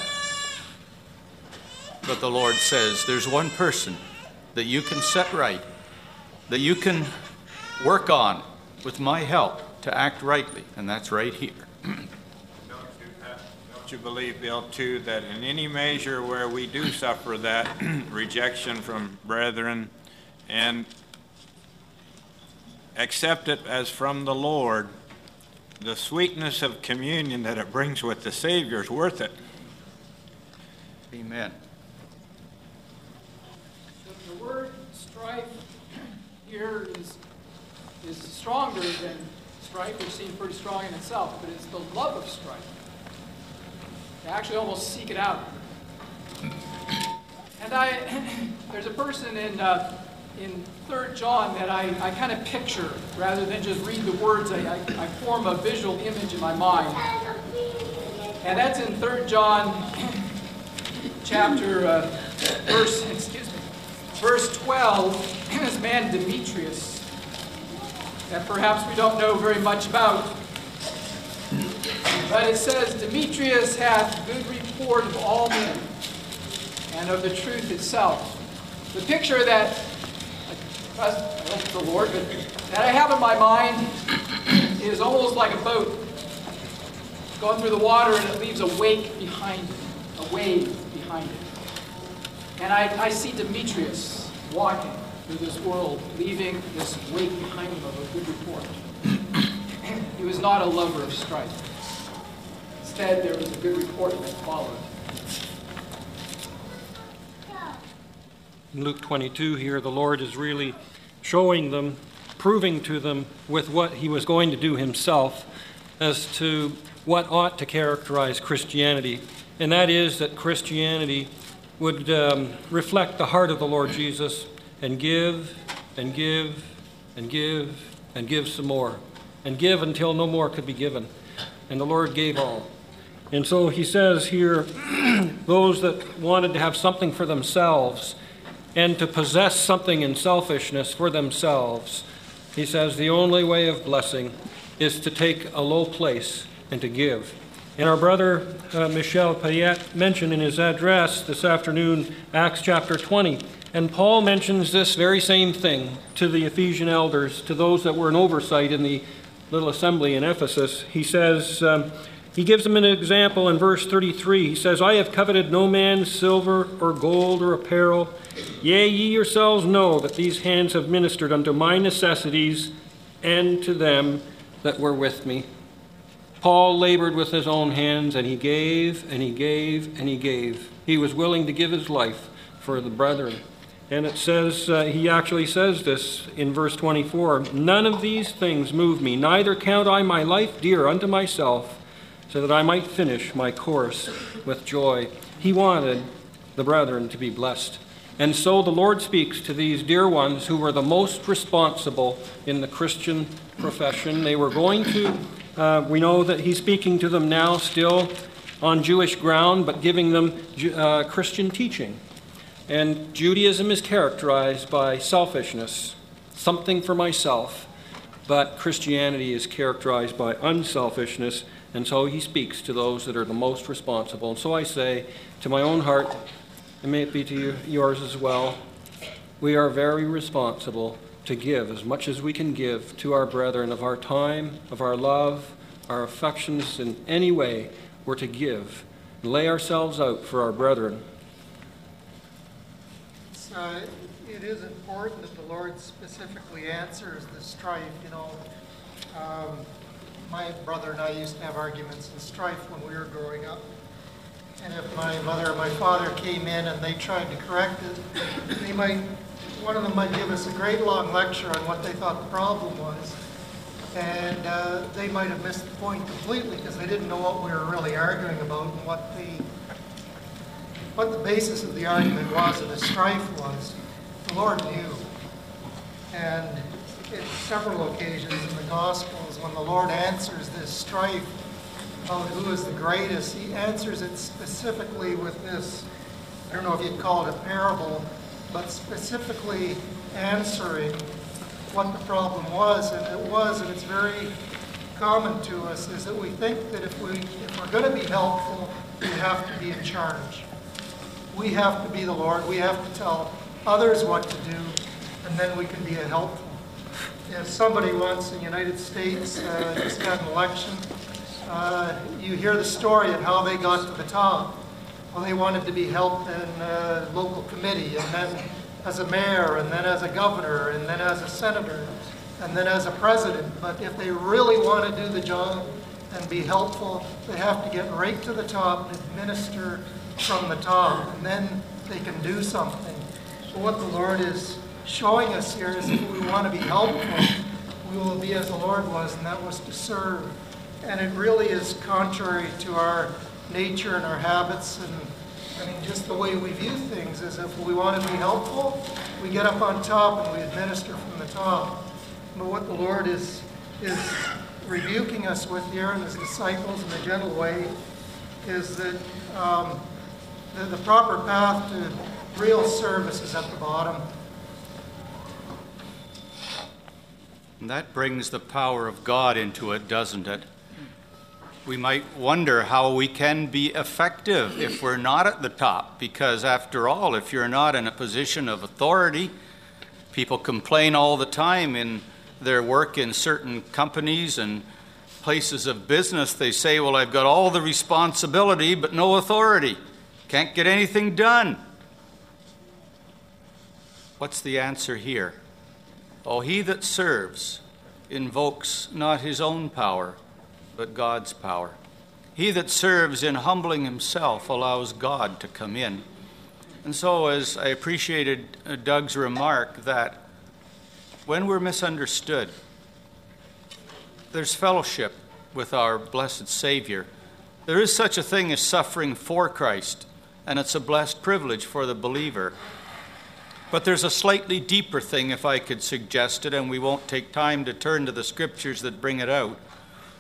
But the Lord says there's one person that you can set right, that you can work on with my help to act rightly, and that's right here. Don't you believe, Bill, too, that in any measure where we do suffer that rejection from brethren and accept it as from the Lord, the sweetness of communion that it brings with the Savior is worth it. Amen. The word strife here is stronger than strife, which seems pretty strong in itself, but it's the love of strife. To actually almost seek it out. And there's a person in 3 John that I kind of picture, rather than just read the words, I form a visual image in my mind. And that's in 3 John chapter, verse 12, this man Demetrius, that perhaps we don't know very much about. But it says, Demetrius hath good report of all men, and of the truth itself. The picture that, I hope the Lord, but that I have in my mind is almost like a boat going through the water, and it leaves a wake behind it, a wave behind it. And I see Demetrius walking through this world, leaving this wake behind him of a good report. He was not a lover of strife. Instead, there was a good report that followed. In Luke 22 here, the Lord is really showing them, proving to them with what he was going to do himself as to what ought to characterize Christianity. And that is that Christianity would reflect the heart of the Lord Jesus and give and give and give and give some more. And give until no more could be given. and the Lord gave all. And so he says here, those that wanted to have something for themselves and to possess something in selfishness for themselves, he says the only way of blessing is to take a low place and to give. And our brother Michel Payette mentioned in his address this afternoon Acts chapter 20. And Paul mentions this very same thing to the Ephesian elders, to those that were in oversight in the little assembly in Ephesus. He says, he gives them an example in verse 33. He says, I have coveted no man's silver or gold or apparel. Yea, ye yourselves know that these hands have ministered unto my necessities and to them that were with me. Paul labored with his own hands, and he gave, and he gave, and he gave. He was willing to give his life for the brethren. And it says, he actually says this in verse 24, none of these things move me, neither count I my life dear unto myself, so that I might finish my course with joy. He wanted the brethren to be blessed. And so the Lord speaks to these dear ones who were the most responsible in the Christian profession. They were going to, we know that he's speaking to them now still on Jewish ground, but giving them Christian teaching. And Judaism is characterized by selfishness, something for myself, but Christianity is characterized by unselfishness, and so he speaks to those that are the most responsible. And so I say to my own heart, and may it be to yours as well, we are very responsible to give as much as we can give to our brethren of our time, of our love, our affections in any way we're to give, and lay ourselves out for our brethren. It is important that the Lord specifically answers the strife. You know, my brother and I used to have arguments and strife when we were growing up. And if my mother or my father came in and they tried to correct it, one of them might give us a great long lecture on what they thought the problem was. And they might have missed the point completely because they didn't know what we were really arguing about and what the basis of the argument was and the strife was. The Lord knew. And in several occasions in the Gospels, when the Lord answers this strife about who is the greatest, he answers it specifically with this, I don't know if you'd call it a parable, but specifically answering what the problem was. And it was, and it's very common to us, is that we think that if we're going to be helpful, we have to be in charge. We have to be the Lord. We have to tell others what to do, and then we can be helpful. If somebody once in the United States just got an election, you hear the story of how they got to the top. Well, they wanted to be helped in a local committee, and then as a mayor, and then as a governor, and then as a senator, and then as a president. But if they really want to do the job and be helpful, they have to get right to the top and administer from the top, and then they can do something. So what the Lord is showing us here is if we want to be helpful, we will be as the Lord was, and that was to serve. And it really is contrary to our nature and our habits, and I mean just the way we view things is if we want to be helpful, we get up on top and we administer from the top. But what the Lord is rebuking us with here and his disciples in a gentle way is that the proper path to real service is at the bottom. And that brings the power of God into it, doesn't it? We might wonder how we can be effective if we're not at the top, because after all, if you're not in a position of authority, people complain all the time in their work in certain companies and places of business. They say, well, I've got all the responsibility but no authority. Can't get anything done. What's the answer here? Oh, he that serves invokes not his own power, but God's power. He that serves in humbling himself allows God to come in. And so, as I appreciated Doug's remark that when we're misunderstood, there's fellowship with our blessed Savior. There is such a thing as suffering for Christ, and it's a blessed privilege for the believer. But there's a slightly deeper thing, if I could suggest it, and we won't take time to turn to the scriptures that bring it out.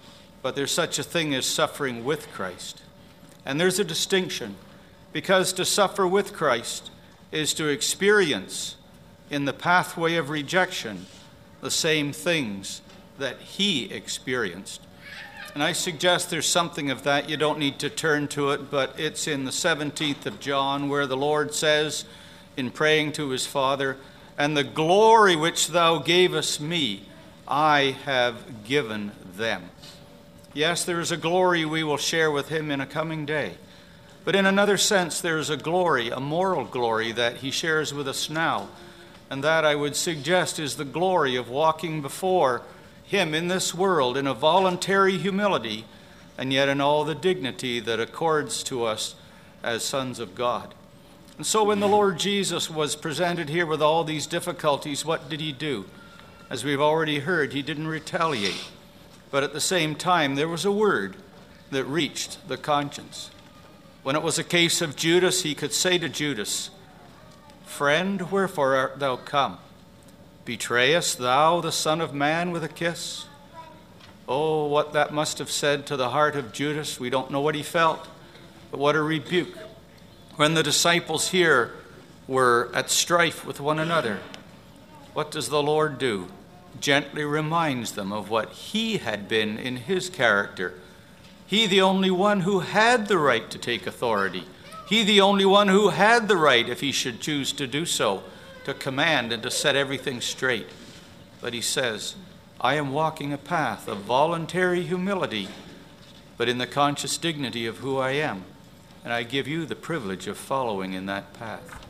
but there's such a thing as suffering with Christ. And there's a distinction, because to suffer with Christ is to experience in the pathway of rejection the same things that he experienced. And I suggest there's something of that. You don't need to turn to it, but it's in the 17th of John, where the Lord says in praying to his Father, "And the glory which thou gavest me, I have given them." Yes, there is a glory we will share with him in a coming day. But in another sense, there is a glory, a moral glory, that he shares with us now. And that, I would suggest, is the glory of walking before him in this world in a voluntary humility, and yet in all the dignity that accords to us as sons of God. And so when the Lord Jesus was presented here with all these difficulties, what did he do? As we've already heard, he didn't retaliate. But at the same time, there was a word that reached the conscience. When it was a case of Judas, he could say to Judas, "Friend, wherefore art thou come? Betrayest thou the Son of Man with a kiss?" Oh, what that must have said to the heart of Judas. We don't know what he felt, but what a rebuke. When the disciples here were at strife with one another, what does the Lord do? Gently reminds them of what he had been in his character. He, the only one who had the right to take authority. He, the only one who had the right, if he should choose to do so, to command and to set everything straight. But he says, I am walking a path of voluntary humility, but in the conscious dignity of who I am. And I give you the privilege of following in that path.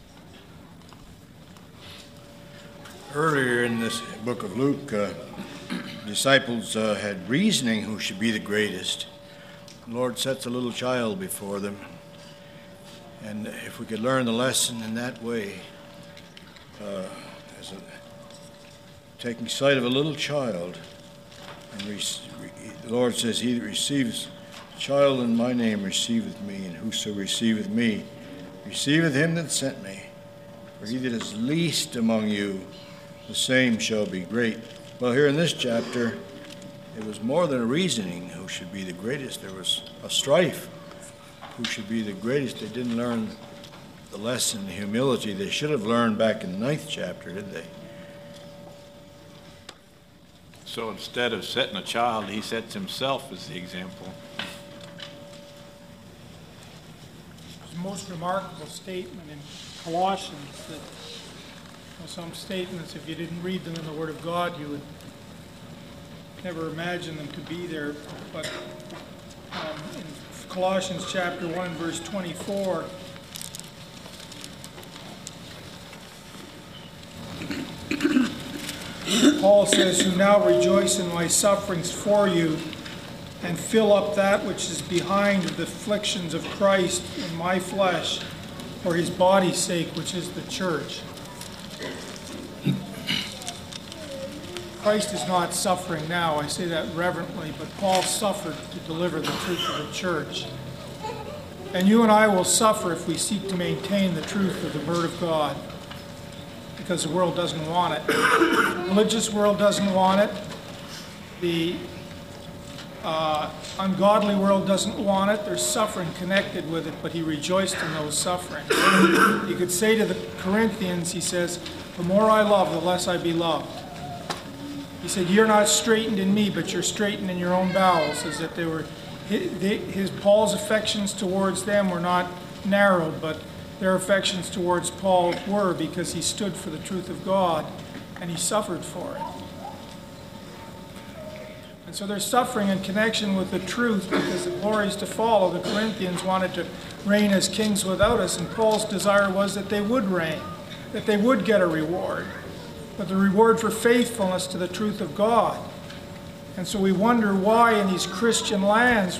Earlier in this book of Luke, disciples had reasoning who should be the greatest. The Lord sets a little child before them. And if we could learn the lesson in that way, taking sight of a little child, and the Lord says, he that receives a child in my name receiveth me, and whoso receiveth me receiveth him that sent me. For he that is least among you, the same shall be great. Well, here in this chapter, it was more than a reasoning who should be the greatest. There was a strife who should be the greatest. They didn't learn the lesson, the humility they should have learned back in the 9th chapter, did they? So instead of setting a child, he sets himself as the example. It's the most remarkable statement in Colossians that some statements, if you didn't read them in the Word of God, you would never imagine them to be there. But in Colossians chapter 1, verse 24, Paul says, who now rejoice in my sufferings for you, and fill up that which is behind the afflictions of Christ in my flesh, for his body's sake, which is the church. Christ is not suffering now. I say that reverently, but Paul suffered to deliver the truth of the church. And you and I will suffer if we seek to maintain the truth of the Word of God, because the world doesn't want it. The religious world doesn't want it. The ungodly world doesn't want it. There's suffering connected with it, but he rejoiced in those sufferings. You could say to the Corinthians, he says, the more I love, the less I be loved. He said, you're not straightened in me, but you're straightened in your own bowels. As that they were, Paul's affections towards them were not narrowed, but their affections towards Paul were, because he stood for the truth of God, and he suffered for it. And so there's suffering in connection with the truth, because the glories to follow. The Corinthians wanted to reign as kings without us, and Paul's desire was that they would reign, that they would get a reward, but the reward for faithfulness to the truth of God. And so we wonder why in these Christian lands,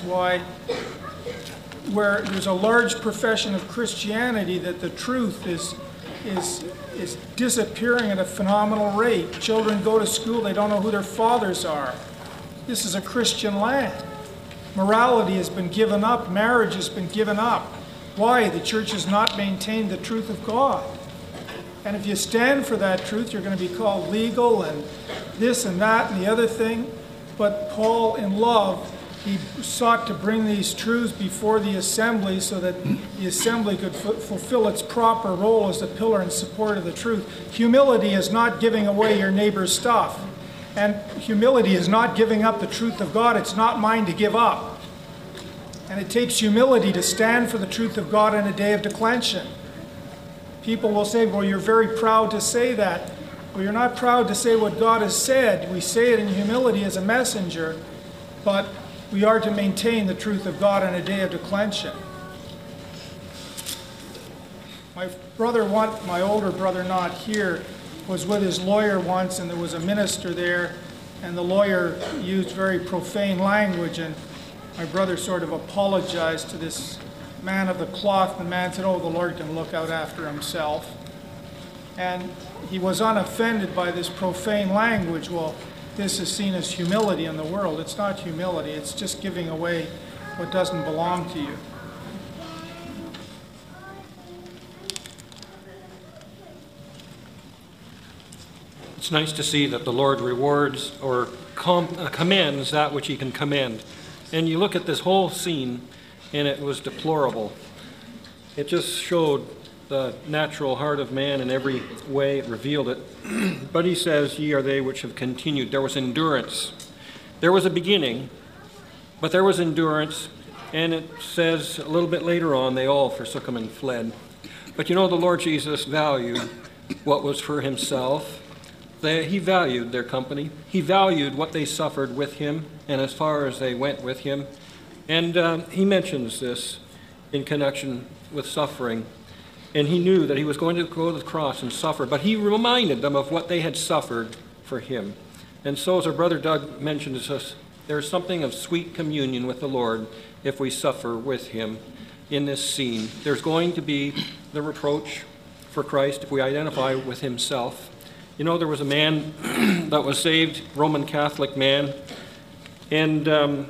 where there's a large profession of Christianity, that the truth is disappearing at a phenomenal rate. Children go to school, they don't know who their fathers are. This is a Christian land. Morality has been given up. Marriage has been given up. Why? The church has not maintained the truth of God. And if you stand for that truth, you're going to be called legal and this and that and the other thing. But Paul, in love, he sought to bring these truths before the assembly so that the assembly could fulfill its proper role as a pillar and support of the truth. Humility is not giving away your neighbor's stuff. And humility is not giving up the truth of God. It's not mine to give up. And it takes humility to stand for the truth of God in a day of declension. People will say, well, you're very proud to say that. Well, you're not proud to say what God has said. We say it in humility as a messenger, but we are to maintain the truth of God in a day of declension. My older brother, not here, was with his lawyer once, and there was a minister there, and the lawyer used very profane language, and my brother sort of apologized to this man of the cloth. The man said, oh, the Lord can look out after himself. And he was unoffended by this profane language. Well, this is seen as humility in the world. It's not humility. It's just giving away what doesn't belong to you. It's nice to see that the Lord rewards or commends that which he can commend. And you look at this whole scene, and it was deplorable. It just showed the natural heart of man in every way. It revealed it. But he says, ye are they which have continued. There was endurance. There was a beginning, but there was endurance. And it says a little bit later on, they all forsook him and fled. But you know, the Lord Jesus valued what was for himself. He valued their company. He valued what they suffered with him and as far as they went with him. And he mentions this in connection with suffering. And he knew that he was going to go to the cross and suffer, but he reminded them of what they had suffered for him. And so, as our brother Doug mentioned to us, there's something of sweet communion with the Lord if we suffer with him in this scene. There's going to be the reproach for Christ if we identify with himself. You know, there was a man that was saved, Roman Catholic man, and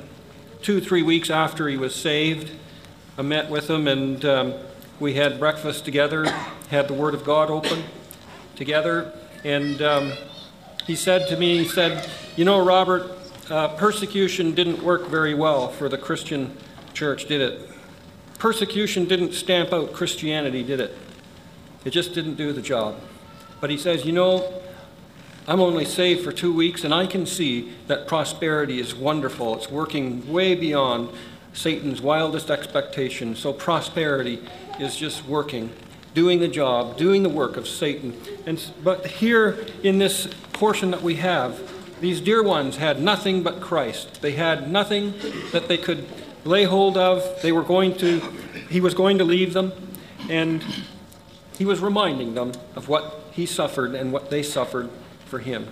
2-3 weeks after he was saved, I met with him, and we had breakfast together, had the Word of God open together, and he said to me, you know, Robert, persecution didn't work very well for the Christian church, did it? Persecution didn't stamp out Christianity, did it? It just didn't do the job. But he says, you know, I'm only saved for 2 weeks, and I can see that prosperity is wonderful. It's working way beyond Satan's wildest expectations. So prosperity is just working, doing the job, doing the work of Satan. But here in this portion that we have, these dear ones had nothing but Christ. They had nothing that they could lay hold of. He was going to leave them, and he was reminding them of what he suffered and what they suffered for him.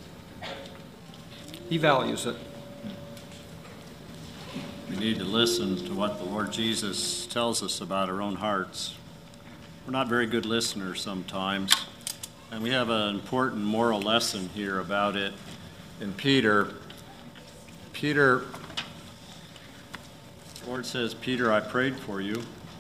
He values it. We need to listen to what the Lord Jesus tells us about our own hearts. We're not very good listeners sometimes, and we have an important moral lesson here about it in Peter. The Lord says, Peter, I prayed for you,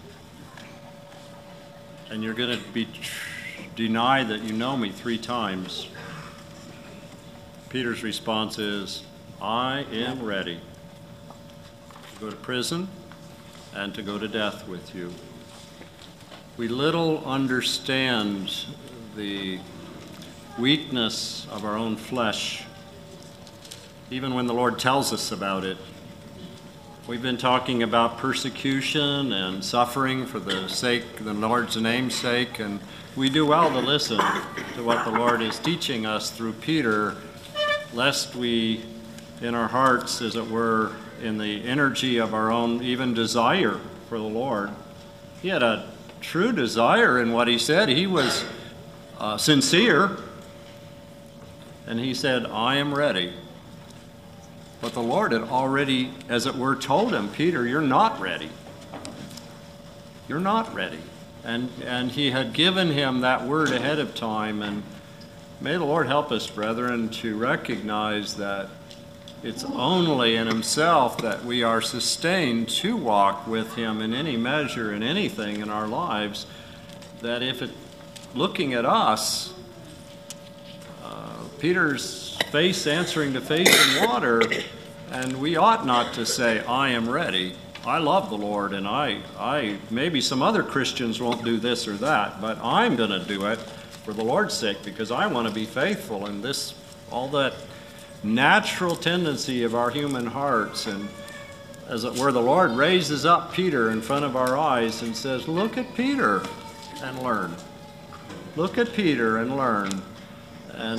and you're going to deny that you know me 3 times. Peter's response is, I am ready to go to prison and to go to death with you. We little understand the weakness of our own flesh, even when the Lord tells us about it. We've been talking about persecution and suffering for the Lord's name's sake, and we do well to listen to what the Lord is teaching us through Peter, lest we, in our hearts, as it were, in the energy of our own even desire for the Lord. He had a true desire in what he said. He was sincere, and he said, I am ready. But the Lord had already, as it were, told him, Peter, you're not ready. You're not ready. And he had given him that word ahead of time. And may the Lord help us, brethren, to recognize that it's only in himself that we are sustained to walk with him in any measure, in anything in our lives, that if it, looking at us, Peter's answering to face in water, and we ought not to say, I am ready. I love the Lord, and I maybe some other Christians won't do this or that, but I'm going to do it for the Lord's sake because I want to be faithful. And this, all that natural tendency of our human hearts, and as it were, the Lord raises up Peter in front of our eyes and says, look at Peter and learn. Look at Peter and learn. And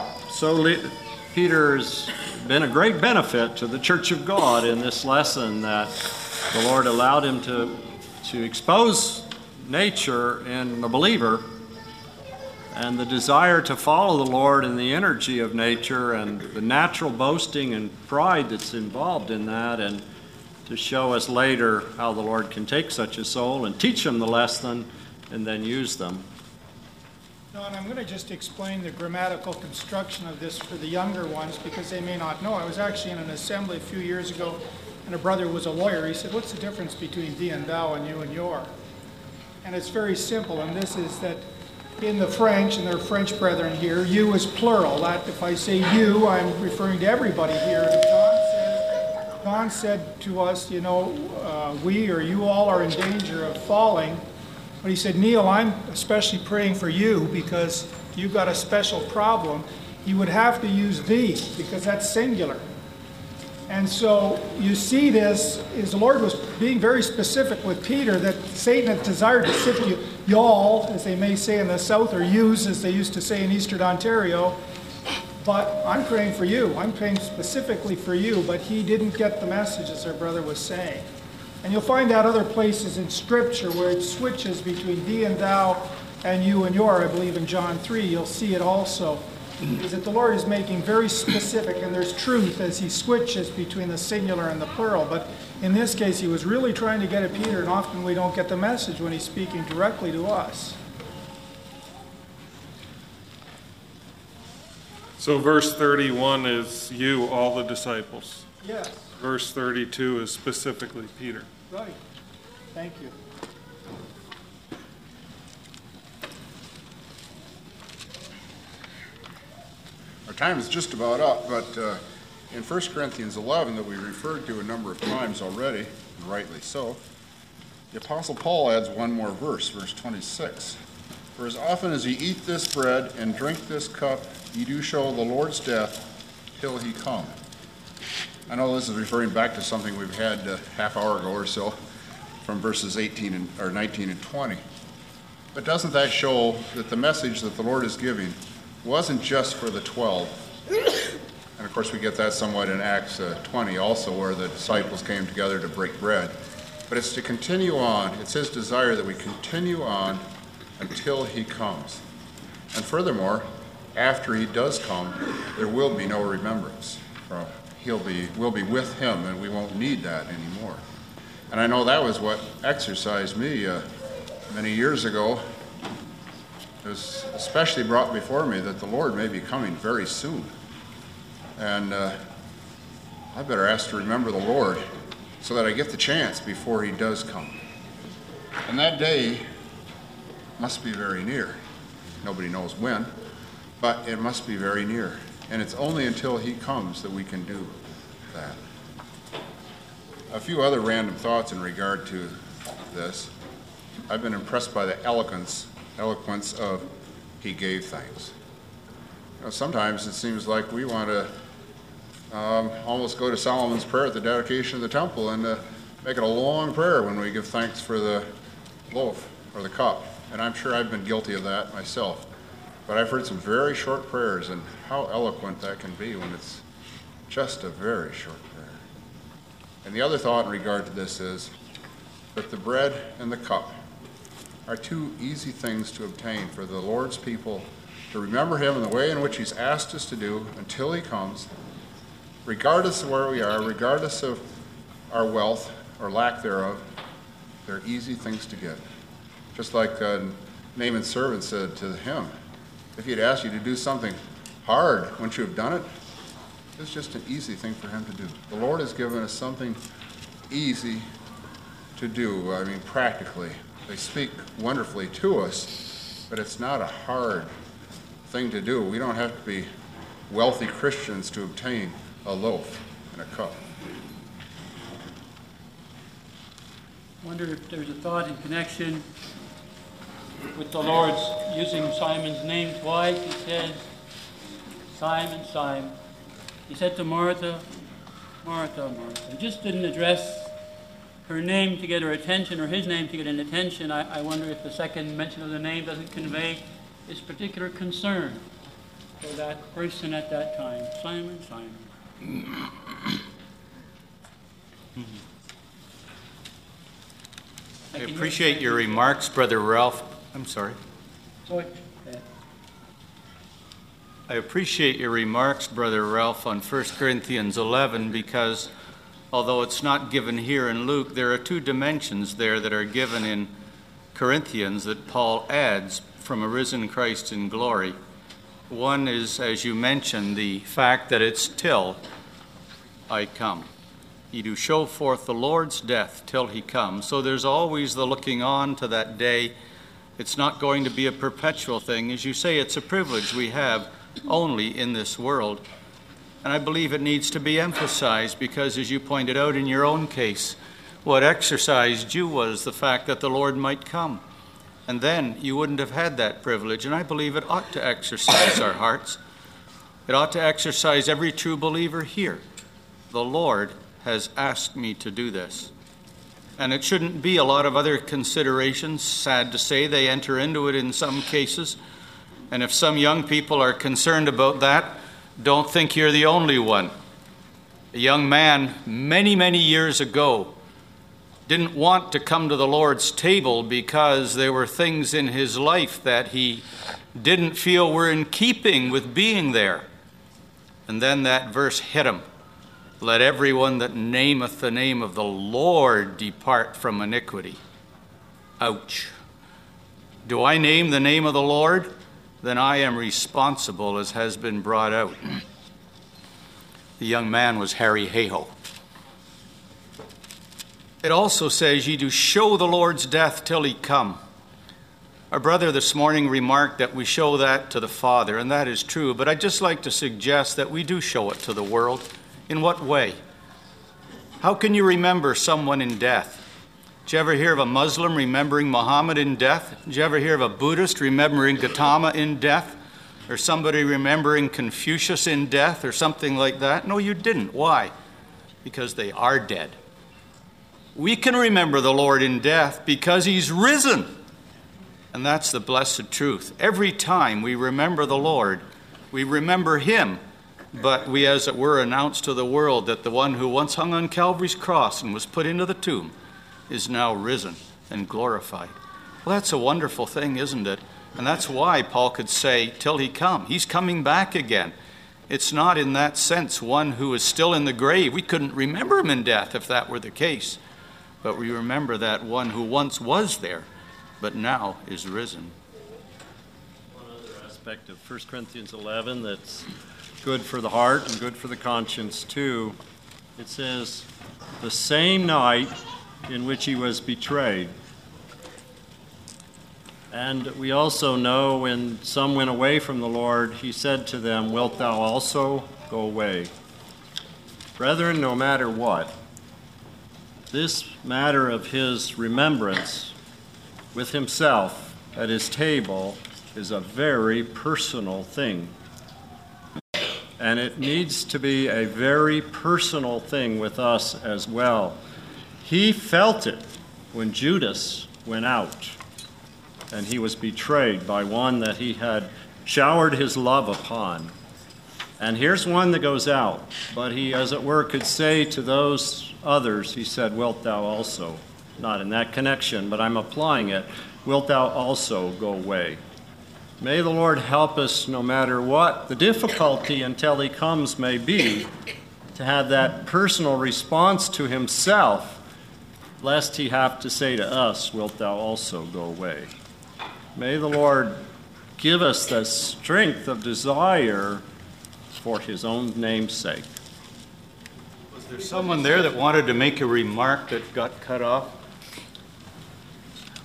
Peter's been a great benefit to the Church of God in this lesson, that the Lord allowed him to expose nature in the believer and the desire to follow the Lord and the energy of nature and the natural boasting and pride that's involved in that, and to show us later how the Lord can take such a soul and teach them the lesson and then use them. Don, I'm going to just explain the grammatical construction of this for the younger ones because they may not know. I was actually in an assembly a few years ago, and a brother was a lawyer. He said, what's the difference between thee and thou and you and your? And it's very simple, and this is that in the French, and there are French brethren here, you is plural. That if I say you, I'm referring to everybody here. And Don said to us, you know, we or you all are in danger of falling. But he said, Neil, I'm especially praying for you because you've got a special problem. He would have to use thee because that's singular. And so you see this, is the Lord was being very specific with Peter that Satan had desired to sift you, y'all, as they may say in the South, or yous, as they used to say in Eastern Ontario. But I'm praying for you. I'm praying specifically for you. But he didn't get the message, as our brother was saying. And you'll find that other places in Scripture where it switches between thee and thou and you and your. I believe in John 3, you'll see it also. Is that the Lord is making very specific, and there's truth as he switches between the singular and the plural. But in this case, he was really trying to get at Peter, and often we don't get the message when he's speaking directly to us. So verse 31 is you, all the disciples. Yes. Verse 32 is specifically Peter. Right. Thank you. Our time is just about up, but in 1 Corinthians 11 that we referred to a number of times already, and rightly so, the Apostle Paul adds one more verse, verse 26. For as often as ye eat this bread and drink this cup, ye do show the Lord's death till he come. I know this is referring back to something we've had a half hour ago or so from verses 19 and 20. But doesn't that show that the message that the Lord is giving wasn't just for the 12? And of course we get that somewhat in Acts 20 also, where the disciples came together to break bread. But it's to continue on. It's his desire that we continue on until he comes. And furthermore, after he does come, there will be no remembrance. We'll be with him, and we won't need that anymore. And I know that was what exercised me many years ago. It was especially brought before me that the Lord may be coming very soon. And I better ask to remember the Lord so that I get the chance before he does come. And that day must be very near. Nobody knows when, but it must be very near. And it's only until he comes that we can do that. A few other random thoughts in regard to this. I've been impressed by the eloquence of he gave thanks. You know, sometimes it seems like we want to almost go to Solomon's prayer at the dedication of the temple and make it a long prayer when we give thanks for the loaf or the cup. And I'm sure I've been guilty of that myself. But I've heard some very short prayers, and how eloquent that can be when it's just a very short prayer. And the other thought in regard to this is that the bread and the cup are two easy things to obtain for the Lord's people to remember him in the way in which he's asked us to do until he comes, regardless of where we are, regardless of our wealth or lack thereof. They're easy things to get. Just like Naaman's servant said to him, if he had asked you to do something hard, wouldn't you have done it? It's just an easy thing for him to do. The Lord has given us something easy to do, I mean, practically. They speak wonderfully to us, but it's not a hard thing to do. We don't have to be wealthy Christians to obtain a loaf and a cup. I wonder if there's a thought in connection with the Lord's using Simon's name twice. He says, Simon, Simon. He said to Martha, Martha, Martha. He just didn't address her name to get her attention, or his name to get an attention. I wonder if the second mention of the name doesn't convey his particular concern for that person at that time. Simon, Simon. I appreciate your remarks, Brother Ralph. I'm sorry. I appreciate your remarks, Brother Ralph, on 1 Corinthians 11, because although it's not given here in Luke, there are two dimensions there that are given in Corinthians that Paul adds from a risen Christ in glory. One is, as you mentioned, the fact that it's till I come. Ye do show forth the Lord's death till he comes. So there's always the looking on to that day. It's not going to be a perpetual thing. As you say, it's a privilege we have only in this world. And I believe it needs to be emphasized because, as you pointed out in your own case, what exercised you was the fact that the Lord might come. And then you wouldn't have had that privilege. And I believe it ought to exercise our hearts. It ought to exercise every true believer here. The Lord has asked me to do this. And it shouldn't be a lot of other considerations. Sad to say, they enter into it in some cases. And if some young people are concerned about that, don't think you're the only one. A young man many, many years ago didn't want to come to the Lord's table because there were things in his life that he didn't feel were in keeping with being there. And then that verse hit him. Let everyone that nameth the name of the Lord depart from iniquity. Ouch. Do I name the name of the Lord? Then I am responsible, as has been brought out. The young man was Harry Hayhoe. It also says, ye do show the Lord's death till he come. Our brother this morning remarked that we show that to the Father, and that is true, but I'd just like to suggest that we do show it to the world. In what way? How can you remember someone in death? Did you ever hear of a Muslim remembering Muhammad in death? Did you ever hear of a Buddhist remembering Gautama in death? Or somebody remembering Confucius in death or something like that? No, you didn't. Why? Because they are dead. We can remember the Lord in death because he's risen. And that's the blessed truth. Every time we remember the Lord, we remember him. But we, as it were, announce to the world that the one who once hung on Calvary's cross and was put into the tomb is now risen and glorified. Well, that's a wonderful thing, isn't it? And that's why Paul could say, till he come. He's coming back again. It's not in that sense one who is still in the grave. We couldn't remember him in death if that were the case. But we remember that one who once was there, but now is risen. One other aspect of 1 Corinthians 11 that's good for the heart and good for the conscience too. It says, the same night in which he was betrayed. And we also know when some went away from the Lord, he said to them, wilt thou also go away? Brethren, no matter what, this matter of his remembrance with himself at his table is a very personal thing. And it needs to be a very personal thing with us as well. He felt it when Judas went out and he was betrayed by one that he had showered his love upon. And here's one that goes out, but he, as it were, could say to those others, he said, wilt thou also? Not in that connection, but I'm applying it. Wilt thou also go away? May the Lord help us, no matter what the difficulty until he comes may be, to have that personal response to himself, lest he have to say to us, wilt thou also go away? May the Lord give us the strength of desire for his own name's sake. Was there someone there that wanted to make a remark that got cut off?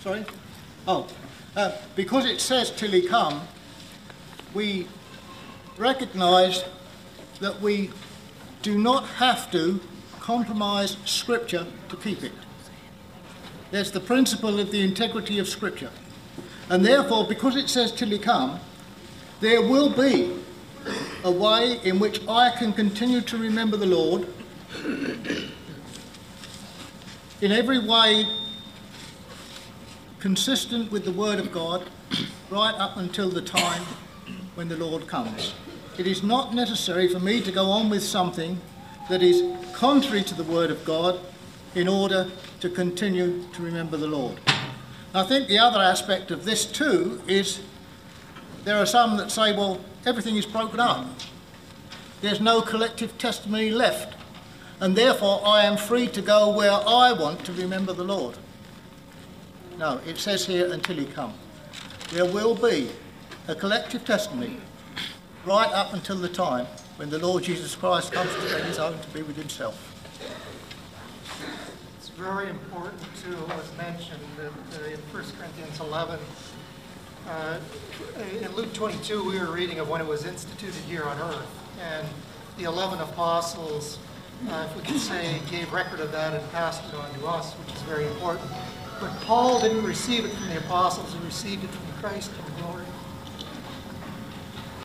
Sorry? Because it says till he come, we recognise that we do not have to compromise Scripture to keep it. There's the principle of the integrity of Scripture. And therefore, because it says till he come, there will be a way in which I can continue to remember the Lord in every way consistent with the Word of God right up until the time when the Lord comes. It is not necessary for me to go on with something that is contrary to the Word of God in order to continue to remember the Lord. I think the other aspect of this too is there are some that say, well, everything is broken up. There's no collective testimony left, and therefore I am free to go where I want to remember the Lord. No, it says here, until he come. There will be a collective testimony right up until the time when the Lord Jesus Christ comes to take his own to be with himself. It's very important, too, as mentioned, that in 1 Corinthians 11, in Luke 22, we were reading of when it was instituted here on earth, and the 11 apostles, if we could say, gave record of that and passed it on to us, which is very important. But Paul didn't receive it from the apostles, he received it from Christ in glory.